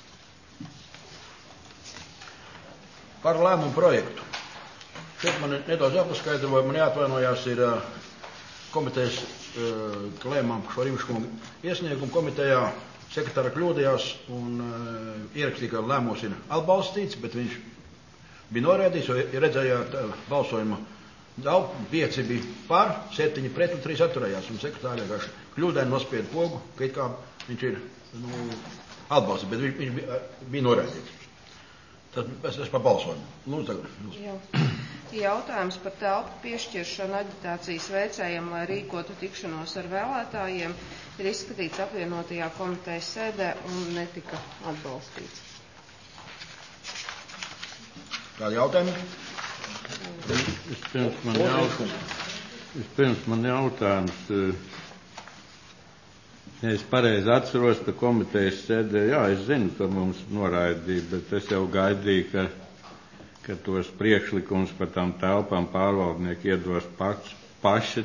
S1: Par lēmumu projektu. Šeit man nedaudz jāpaskaidro, man jāatvainojās ir komitejas lēmām šo Rimškungu iesniegumu komitejā. Sekretāra kļūdījās un ierakstīja, ka lēmums ir atbalstīts, bet viņš bija norēdījis, jo redzējāt balsojuma. 5 bija par, 7 pret un 3 atturējās. Un sekretāri vienkārši kļūdaini nospieda pogu, ka it kā viņš ir atbalsts, bet viņš bija noraidīts. Tas par balsojumu. Lūdzu, tagad.
S10: Jautājums par telpu piešķiršanu aģitācijas veicējiem, lai rīkotu tikšanos ar vēlētājiem, ir izskatīts apvienotajā komitejas sēdē un netika atbalstīts.
S1: Kādi jautājumi?
S3: Vispirms man jautājums, ja es pareizi atceros, ka komitejas sēdē, jā, es zinu, ka mums noraidīja, bet es jau gaidīju, ka tos priekšlikums par tām telpām pārvaldnieki iedos paši,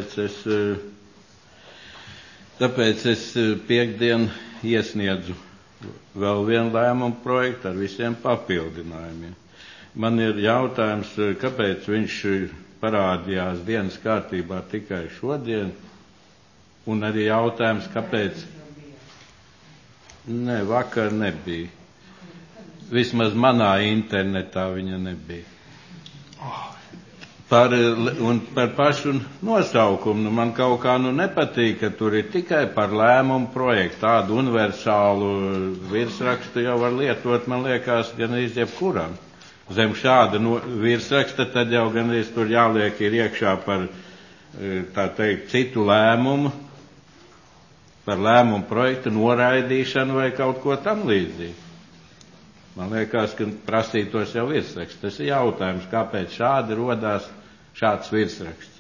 S3: tāpēc es piekdien iesniedzu vēl vienu lēmumu projektu ar visiem papildinājumiem. Man ir jautājums, kāpēc viņš parādījās dienas kārtībā tikai šodien, un arī jautājums, kāpēc vakar nebija. Vismaz manā internetā viņa nebija. Un par pašu nosaukumu, man kaut kā nepatīk, ka tur ir tikai par lēmumu projektu. Tādu universālu virsrakstu jau var lietot, man liekas, gan iz jebkuram. Zem šāda virsraksta tad jau gandrīz tur jāliek ir iekšā par, tā teikt, citu lēmumu, par lēmumu projektu noraidīšanu vai kaut ko tam līdzīgi. Man liekas, ka prasītos jau virsraksts. Tas ir jautājums, kāpēc šādi rodās šāds virsraksts.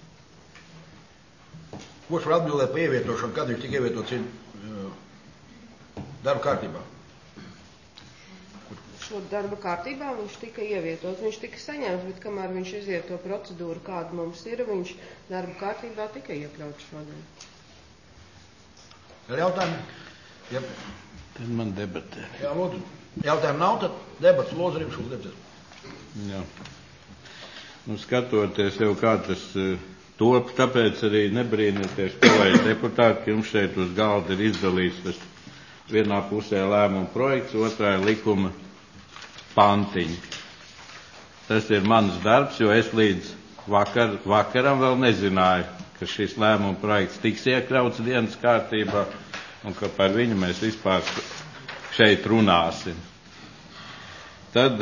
S1: Kurš var atbildēt par ievietošanu, kad viņš tika ievietots darba kārtībā?
S10: Šo darba kārtībā viņš tika ievietots, viņš tika saņemts, bet kamēr viņš iziet to procedūru, kāda mums ir, viņš darba kārtībā tika iekļauts šodien.
S1: Ir jautājumi? Ja.
S3: Tad man debatē.
S1: Jā, lūdzu. Jautājumi nav, tad debats lūdzu Rimšūs deputāts.
S3: Jā. Skatoties jau kā tas top, tāpēc arī nebrīnieties, kolēģi deputāti, ka jums šeit uz galda ir izdalīts tas vienā pusē lēmuma projekts, otrā ir likuma pantiņi. Tas ir mans darbs, jo es līdz vakaram vēl nezināju, ka šis lēmuma projekts tiks iekļauts dienas kārtībā un ka par viņu mēs vispār šeit runāsim. Tad,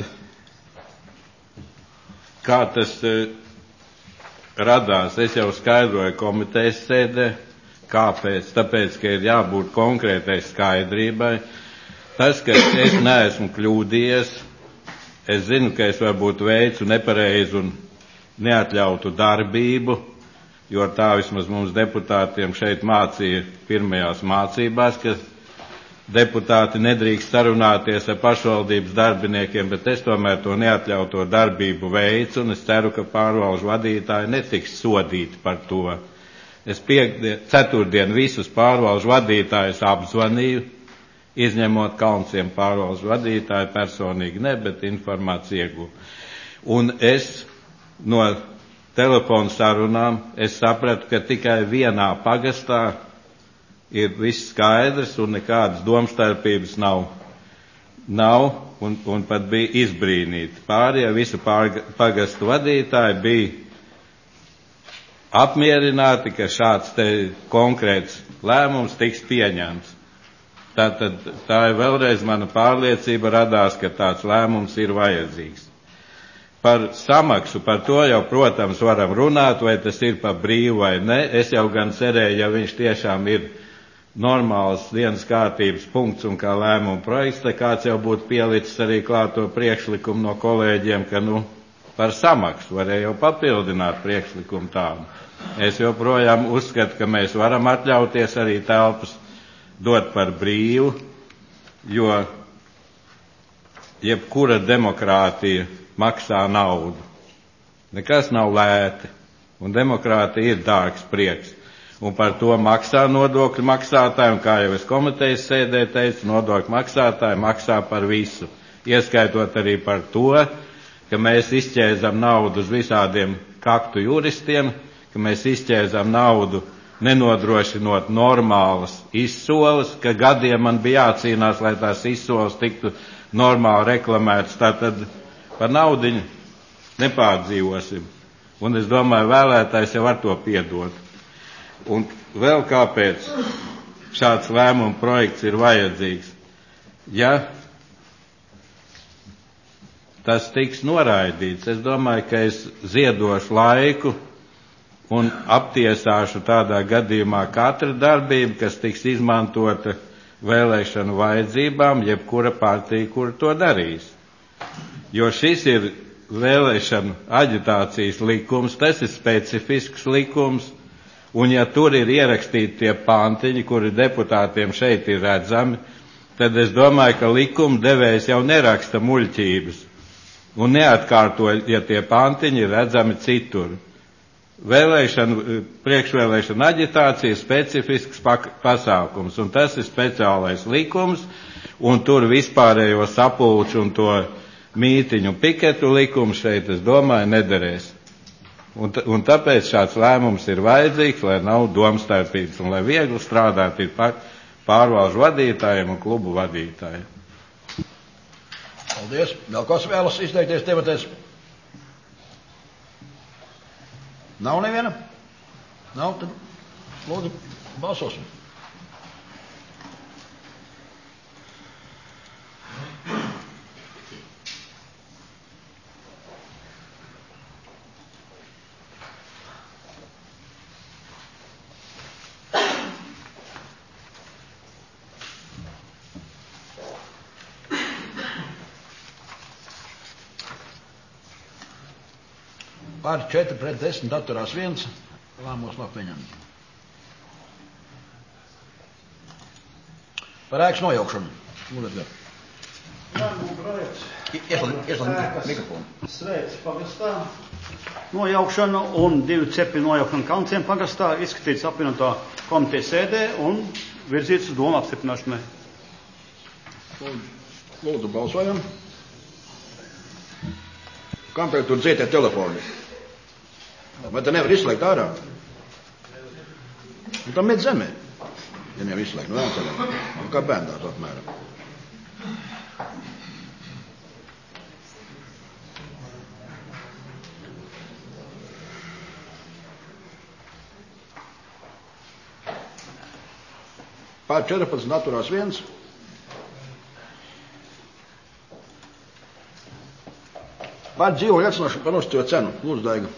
S3: kā tas radās, es jau skaidroju komitejas sēdē, kāpēc, tāpēc, ka ir jābūt konkrētai skaidrībai. Tas, ka es neesmu kļūdījies, es zinu, ka es varbūt veicu nepareizu un neatļautu darbību, jo tā vismaz mums deputātiem šeit mācīja pirmajās mācībās, ka deputāti nedrīkst sarunāties ar pašvaldības darbiniekiem, bet es tomēr to neatļauto darbību veicu, un es ceru, ka pārvalžu vadītāji netiks sodīti par to. Es ceturtdien visus pārvalžu vadītājus apzvanīju, izņemot Kalnciem pārvalžu vadītāju, personīgi ne, bet informāciju iegūtu. Un es no telefonu sarunām, es sapratu, ka tikai vienā pagastā ir viss skaidrs un nekādas domstarpības nav. Un pat bija izbrīnīti. Pārējie visu pagastu vadītāji bija apmierināti, ka šāds te konkrēts lēmums tiks pieņemts. Tātad tā ir vēlreiz mana pārliecība radās, ka tāds lēmums ir vajadzīgs. Par samaksu, par to jau, protams, varam runāt, vai tas ir par brīvu vai ne. Es jau gan cerēju, ja viņš tiešām ir normāls dienas kārtības punkts un kā lēmuma projekts, tad kāds jau būtu pielicis arī klāto priekšlikumu no kolēģiem, ka, par samaksu varēja jau papildināt priekšlikumu tādu. Es joprojām uzskatu, ka mēs varam atļauties arī telpas dot par brīvu, jo jebkura demokrātija maksā naudu. Nekas nav lēti, un demokrātija ir dārgs prieks. Un par to maksā nodokļu maksātāji, un kā jau es komitejas sēdē teicu, nodokļu maksātāji maksā par visu, ieskaitot arī par to, ka mēs izķēzam naudu uz visādiem kaktu juristiem, ka mēs izķēzam naudu nenodrošinot normālas izsoles, ka gadiem man bija jācīnās, lai tās izsoles tiktu normāli reklamētas, tātad par naudiņu nepārdzīvosim. Un es domāju, vēlētājs jau ar to piedot. Un vēl kāpēc šāds lēmuma projekts ir vajadzīgs? Ja tas tiks noraidīts, es domāju, ka es ziedošu laiku un aptiesāšu tādā gadījumā katru darbību, kas tiks izmantota vēlēšanu vajadzībām, jebkura partija, kur to darīs. Jo šis ir vēlēšanu aģitācijas likums, tas ir specifisks likums, un ja tur ir ierakstīti tie pantiņi, kuri deputātiem šeit ir redzami, tad es domāju, ka likuma devējs jau neraksta muļķības un neatkārto, ja tie pantiņi ir redzami citur. Priekšvēlēšana aģitācija ir specifisks pasākums, un tas ir speciālais likums, un tur vispārējo sapulču un to mītiņu piketu likumu šeit, es domāju, nederēs. Un tāpēc šāds lēmums ir vajadzīgs, lai nav domstarpības un lai viegli strādāt ir pārvalžu vadītājiem un klubu vadītājiem.
S1: Paldies. Vēl kāds vēlas izteikties debatēs? Nav neviena? Nav, tad lūdzu balsosim. Pār 4-10 atturās 1, lēmums nav pieņemts. Par ēkas nojaukšanu. Lūdzu,
S11: lēmuma projekts.
S1: Ieslēgt mikrofonu.
S11: Sveic pagastā nojaukšanu un 2 cepļu nojaukšanu Kalnciem pagastā izskatīts apvienotā komitejas sēdē un virzīts uz domu apstiprināšanai.
S1: Lūdzu, balsojam. Kam tagad tur dzietē telefoni? Vai te nevar izslēgt ārā? Un tam met zemē. Ja nevar izslēgt, vēl telefonu. Kā bērndās apmēram. Pār 14 atturās 1. Pār dzīvoļu atsināšanu par nosacīto cenu. Lūdzu, Daiga.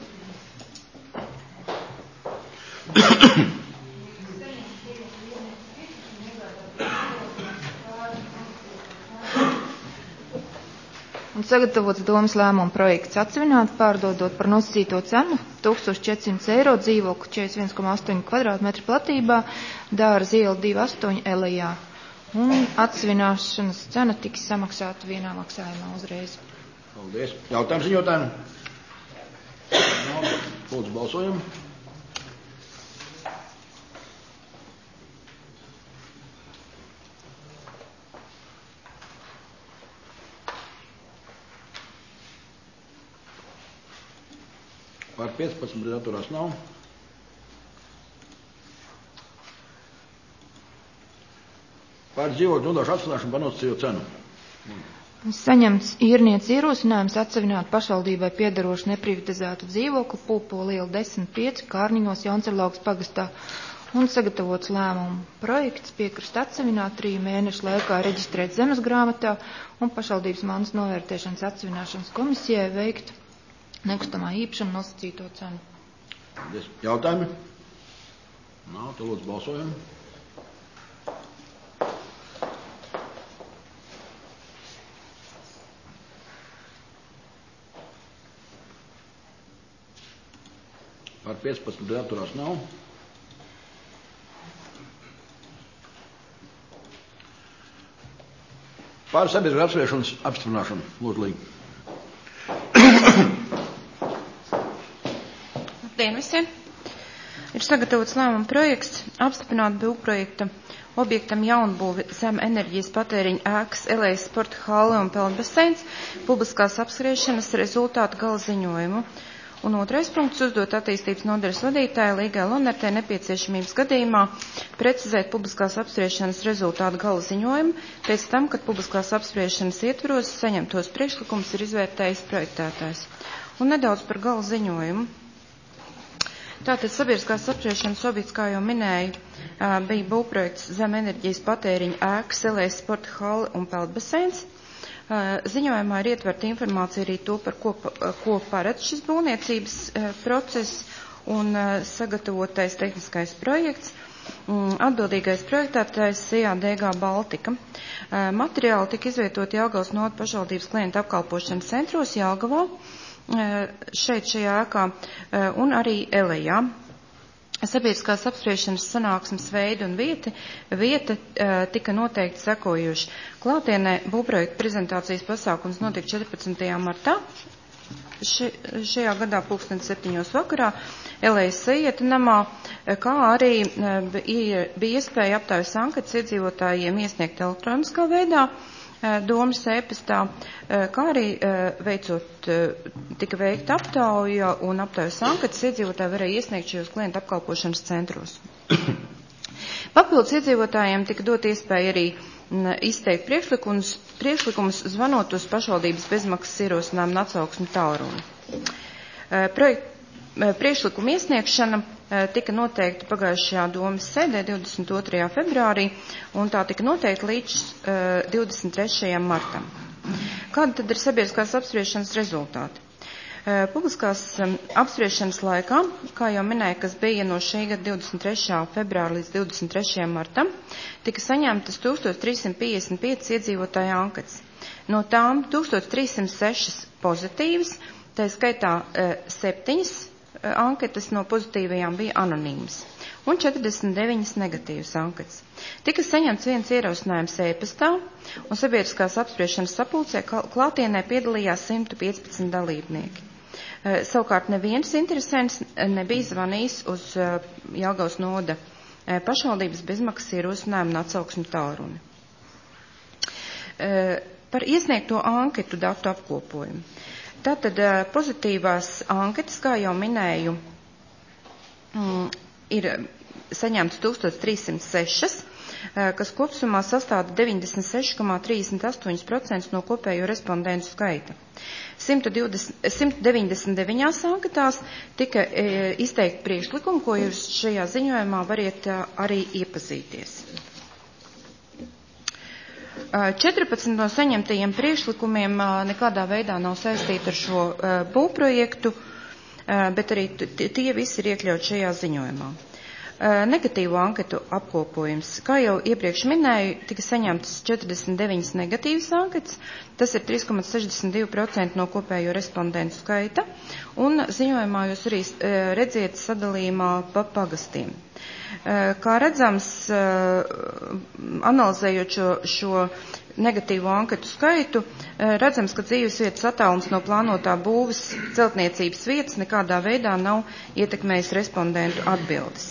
S12: Un sagatavots domas lēmuma projekts atsevināt, pārdodot par nosacīto cenu 1400 eiro dzīvokli 41,8 kvadrātmetru platībā, Dārza iela 28 Elijā. Un atsevināšanas cena tiks samaksāta vienā maksājumā uzreiz.
S1: Paldies. Jautājums ziņotājiem? Lūdzu, balsojam. Par 15 pret atturās nav. Par dzīvokļu nodošu atsināšanu par nosacīto cenu.
S12: Saņemts īrniecības ierosinājums atsevināt pašvaldībai piederošu neprivatizētu dzīvokli Pulpola iela 10-5 Kārniņos Jauncerlaugas pagastā un sagatavots lēmumu projekts piekrist atsevināt 3 mēnešu laikā reģistrēt zemes grāmatā un pašvaldības mantas novērtēšanas atsevināšanas komisijai veikt nekustamā īpašuma nosacīto cenu.
S1: Jautājumi? Nav, te lūdzu balsojam. Par 15 pret atturās nav. Par sabiedrības apspriešanas apstiprināšanu. Lūdzu, Līga.
S13: Labdien visiem! Ir sagatavots lēmuma projekts apstiprināt būvprojekta objektam jaunbūvi zem enerģijas patēriņa ēkas Elejas sporta hale un peldbaseins publiskās apspriešanas rezultātu gala ziņojumu. Un otrais punkts uzdot attīstības nodaļas vadītāja Līgai Lonertē nepieciešamības gadījumā precizēt publiskās apspriešanas rezultātu gala ziņojumu pēc tam, kad publiskās apspriešanas ietvaros saņemtos priekšlikums ir izvērtējis projektētājs. Un nedaudz par gala ziņojumu. Tātad sabiedriskās apspriešanas objekts, kā jau minēju, bija būvprojekts zem enerģijas patēriņa ēkas Elejas sporta hale un peldbaseins. Ziņojumā ir ietverta informācija arī to, par ko paredz šis būvniecības process un sagatavotais tehniskais projekts. Atbildīgais projektētājs CADG Baltika. Materiāli tika izvietoti Jelgavas novads pašvaldības klientu apkalpošanas centros Jelgavā, šeit šajā ēkā un arī Elejā. Sabiedriskās apspriešanas sanāksmes veidi un vieta tika noteikti sekojuši. Klātienē būvprojekta prezentācijas pasākums notika 14. martā. Šajā gadā 7:00 vakarā Elejas Seieta namā, kā arī bija iespēja aptaujas anketas iedzīvotājiem iesniegt elektroniskā veidā domas e-pastā, kā arī tika veikta aptauja un aptaujas anketas iedzīvotāji varēja iesniegt šajos klientu apkalpošanas centros. Papildus iedzīvotājiem tika dot iespēja arī izteikt priekšlikumus zvanot uz pašvaldības bezmaksas ierosinājumu un atsauksmi tālruni. Priekšlikuma iesniegšana tika noteikta pagājušajā domas sēdē 22. februārī, un tā tika noteikta līdz 23. martam. Kāda tad ir sabiedriskās apspriešanas rezultāti? Publiskās apspriešanas laikā, kā jau minēju, kas bija no šī gada 23. februāra līdz 23. martam, tika saņemtas 1355 iedzīvotāju anketas. No tām 1306 pozitīvas, tā skaitā 7 anketas no pozitīvajām bija anonīmas un 49 negatīvas anketas. Tika saņemts viens ierosinājums e-pastā un sabiedriskās apspriešanas sapulcē klātienē piedalījās 115 dalībnieki. Savukārt neviens interesents nebija zvanījis uz Jelgavas novada pašvaldības bezmaksas ierosinājumu un atsauksmi tālruni. Par iesniegto anketu datu apkopojumu. Tātad pozitīvās anketas, kā jau minēju, ir saņemtas 1306, kas kopsumā sastāda 96,38% no kopējo respondentu skaita. 199 anketās tika izteikti priekšlikumi, ko jūs šajā ziņojumā variet arī iepazīties. 14 no saņemtajiem priekšlikumiem nekādā veidā nav saistīti ar šo būvprojektu, bet arī tie visi ir iekļauti šajā ziņojumā. Negatīvo anketu apkopojums. Kā jau iepriekš minēju, tika saņemtas 49 negatīvas anketas, tas ir 3,62% no kopējo respondentu skaita, un ziņojumā jūs arī redziet sadalījumā pa pagastiem. Kā redzams, analizējot šo negatīvo anketu skaitu, redzams, ka dzīvesvietas attālums no plānotā būves celtniecības vietas nekādā veidā nav ietekmējis respondentu atbildes.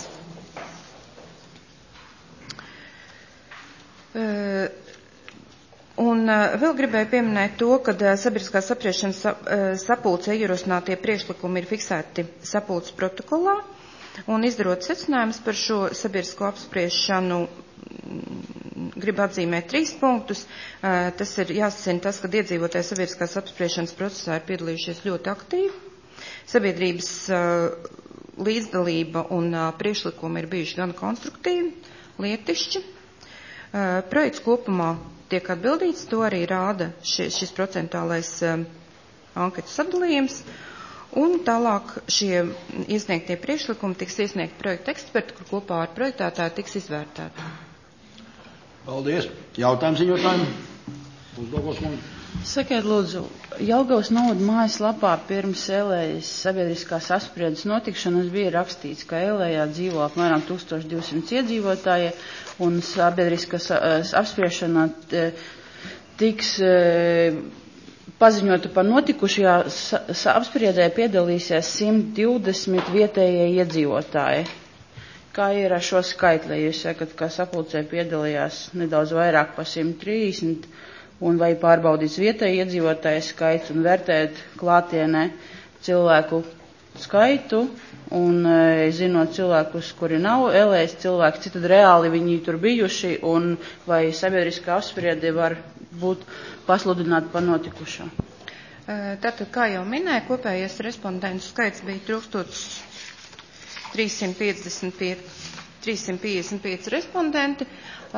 S13: Un Un vēl gribēju pieminēt to, ka sabiedriskās apspriešanas sapulcē ierosinātie priekšlikumi ir fiksēti sapulces protokolā, un izdarot secinājumus par šo sabiedrisko apspriešanu, gribu atzīmēt 3 punktus. Tas ir jāsacina tas, ka iedzīvotāji sabiedriskās apspriešanas procesā ir piedalījušies ļoti aktīvi. Sabiedrības līdzdalība un priekšlikumi ir bijuši gan konstruktīvi, lietišķi. Projekts kopumā tiek atbildīts, to arī rāda šis procentālais anketu sadalījums. Un tālāk šie iesniegtie priekšlikumi tiks iesniegti projekta eksperti, kur kopā ar projektētāju tiks izvērtēti.
S1: Paldies. Jautājumu ziņotājiem? Uzdogos man.
S4: Sakiet, lūdzu, Jelgavas novada mājaslapā pirms Elējas sabiedriskās apspriedes notikšanas bija rakstīts, ka Elējā dzīvo apmēram 1200 iedzīvotāji un sabiedriskās apspriešana tiks paziņota par notikušajā apspriedē piedalīsies 120 vietējie iedzīvotāji. Kā ir ar šo skaitli? Jūs sakat, ka sapulcē piedalījās nedaudz vairāk par 130, un vai pārbaudīts vietēji iedzīvotāju skaits un vērtēt klātienē cilvēku skaitu, un zinot cilvēkus, kuri nav Elējas cilvēki, cik tad reāli viņi tur bijuši, un vai sabiedriskā apspriede var būt pasludināta par notikušo?
S13: Tātad, kā jau minēju, kopējais respondentu skaits bija 1355 respondenti.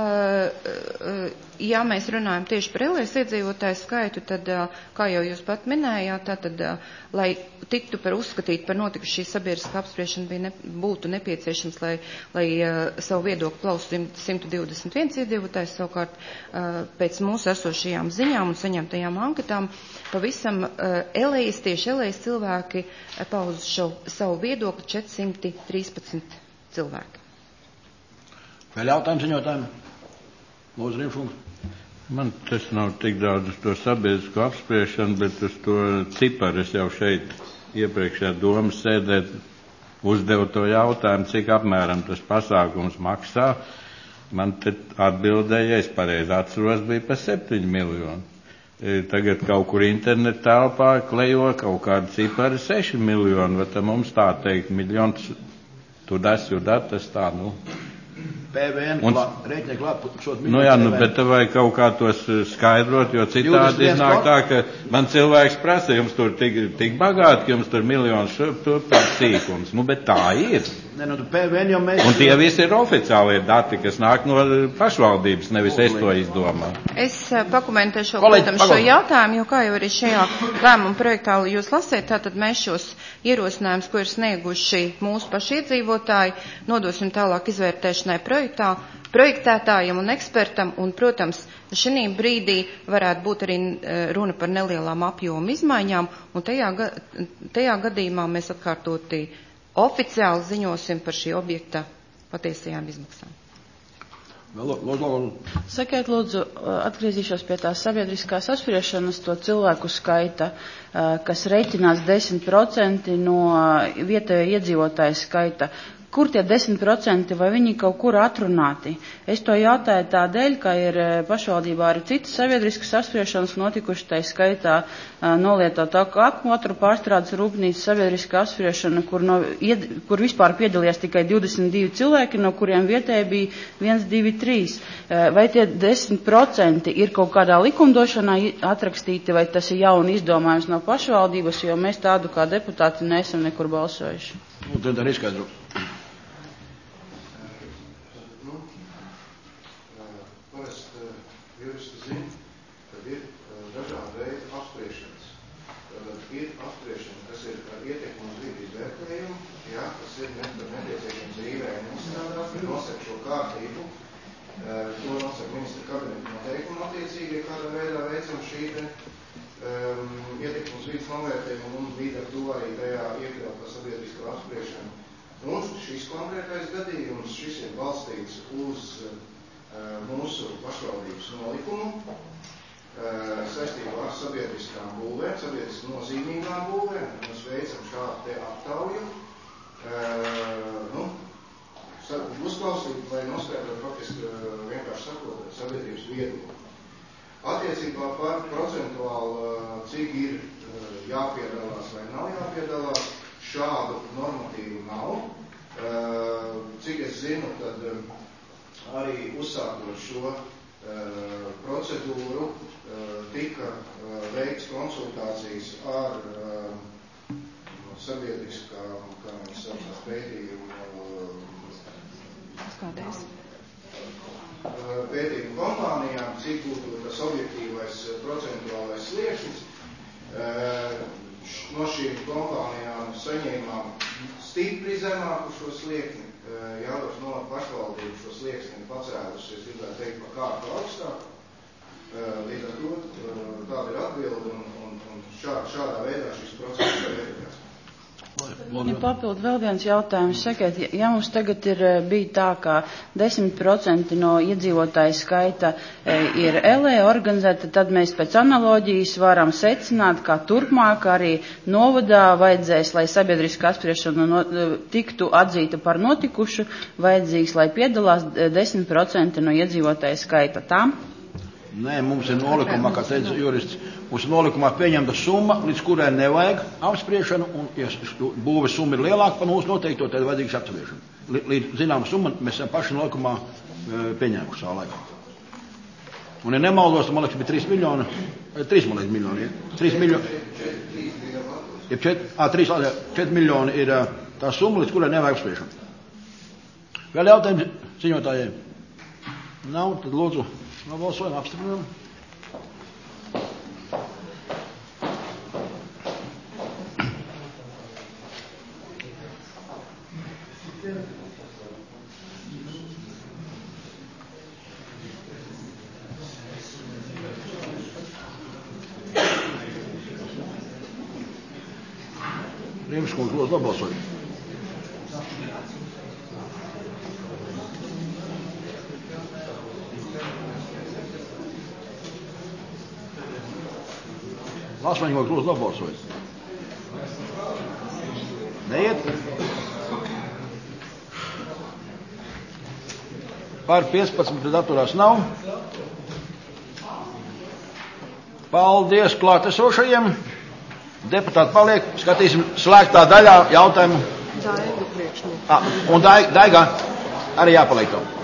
S13: Ja mēs runājam tieši par Elējas iedzīvotāju skaitu, tad, kā jau jūs pat minējāt, tātad, lai tiktu uzskatīt par notikušu šī sabiedriskā apspriešana, būtu nepieciešams, lai savu viedokli klausa 121 iedzīvotājs, savukārt pēc mūsu esošajām ziņām un saņemtajām anketām pavisam tieši Elējas cilvēki pauza savu viedokli 413 cilvēki.
S1: Vēl jautājumu ziņotājiem? Lūdzu, Rimškungs.
S3: Man tas nav tik daudz uz to sabiedrisko apspriešanu, bet uz to ciparu. Es jau šeit iepriekšējā domas sēdē uzdevu to jautājumu, cik apmēram tas pasākums maksā. Man te atbildēja, ja es pareizi atceros, bija par 7 miljonu. Tagad kaut kur internet telpā klejo kaut kādu ciparu 6 miljonu, vai mums tā teikt miljons, tu das, tas tā,
S1: PVN rēķinē klāt šos miljonus.
S3: Jā, bet te vajag kaut kā tos skaidrot, jo citādi iznāk tā, ka man cilvēks prasa, jums tur tik bagāti, ka jums tur miljons šurp, tur par sīkums. Bet tā ir.
S1: PVN jau mēs...
S3: Un tie visi ir oficiālie dati, kas nāk no pašvaldības, nevis es to izdomāju.
S13: Es pakomentēšu, protams, šo jautājumu, jo kā jau arī šajā lēmuma projektā jūs lasiet, tātad mēs šos ierosinājumus, ko ir snieguši mūsu paši iedzīvotāji, nodosim tālāk izvērtēšanai projektētājiem un ekspertam, un, protams, šī brīdī varētu būt arī runa par nelielām apjomu izmaiņām, un tajā gadījumā mēs atkārtoti oficiāli ziņosim par šī objekta patiesajām izmaksām.
S4: Sakiet, lūdzu, atgriezīšos pie tās sabiedriskās apspriešanas, to cilvēku skaita, kas reiķinās 10% no vietējo iedzīvotāju skaita. Kur tie 10%, vai viņi kaut kur atrunāti? Es to jautāju tādēļ, ka ir pašvaldībā arī citas sabiedriskas apspriešanas notikuši, tai skaitā nolietot akumulaturu pārstrādes rūpnīcas sabiedriska apspriešana, kur vispār piedalījās tikai 22 cilvēki, no kuriem vietēji bija 1, 2, 3. Vai tie 10% ir kaut kādā likumdošanā atrakstīti, vai tas ir jauni izdomājums no pašvaldības, jo mēs tādu kā deputāti neesam nekur balsojuši?
S1: Tad arī skaidro.
S5: Nosaka šo kārtību, to nosaka ministra kabineta noteikumu attiecīgi, kādā veidā veicam šī ietekmes vidas novērtējumu un līdz ar to arī tajā iekļautā sabiedriskā apspriešana. Un šis konkrētais gadījums, šis ir balstīts uz mūsu pašvaldības nolikumu saistībā ar sabiedriskām būvēm, sabiedriski nozīmīgām būvēm. Mēs veicam šādu te aptauju. Uzklausīt, lai noskaidrot faktiski vienkārši sakot sabiedrības viedokli. Attiecībā par procentuālu, cik ir jāpiedalās vai nav jāpiedalās, šādu normatīvu nav. Cik es zinu, tad arī uzsākot šo procedūru tika veikts konsultācijas ar sabiedriskām, kā mēs saucās, pētījumu kompānijām, cik būtu tas objektīvais procentuālais sliekšnis. No šīm kompānijām saņēmām stipri zemāku šo sliekšni. Jādos no pašvaldību šo slieksni pacēlusies, gribētu teikt, pa kārtu augstāku. Līdz ar to tāda ir atbilde un šādā veidā šis process ir veidojās.
S4: Papildu vēl viens jautājums. Sakiet, ja mums tagad bija tā, ka 10% no iedzīvotāju skaita ir LE organizēta, tad mēs pēc analoģijas varam secināt, ka turpmāk arī novadā vajadzēs, lai sabiedriska apspriešana tiktu atzīta par notikušu, vajadzīgs, lai piedalās 10% no iedzīvotāju skaita. Tā?
S1: Nē, mums ir 0, kā teica jurists, mums ir 0 pieņemta summa, līdz kurai nevajag apspriešanu, un, ja būves summa ir lielāka par mūsu noteikto, tad vajadzīgs apspriešanu. Līdz zinām summa, mēs esam paši 0 pieņēmuši savā laikā. Un, ja nemaldos, man liekas, bija 3 miljoni, 3 miljoni, ja? 3 miljoni, ja 4 miljoni ir tā summa, līdz kurai nevajag apspriešanu. Vēl jautājums ziņotājiem? Nav, tad lūdzu. Nobalsojam, apstiprinām. Riemskungs, lūdzu, nobalsojam. Lasmaņkungs, lūdzu, nobalsojam. Neiet? Par 15 pret atturās nav. Paldies klātesošajiem. Deputāti paliek. Skatīsim slēgtā daļā jautājumu. Un Daigā arī jāpaliek to.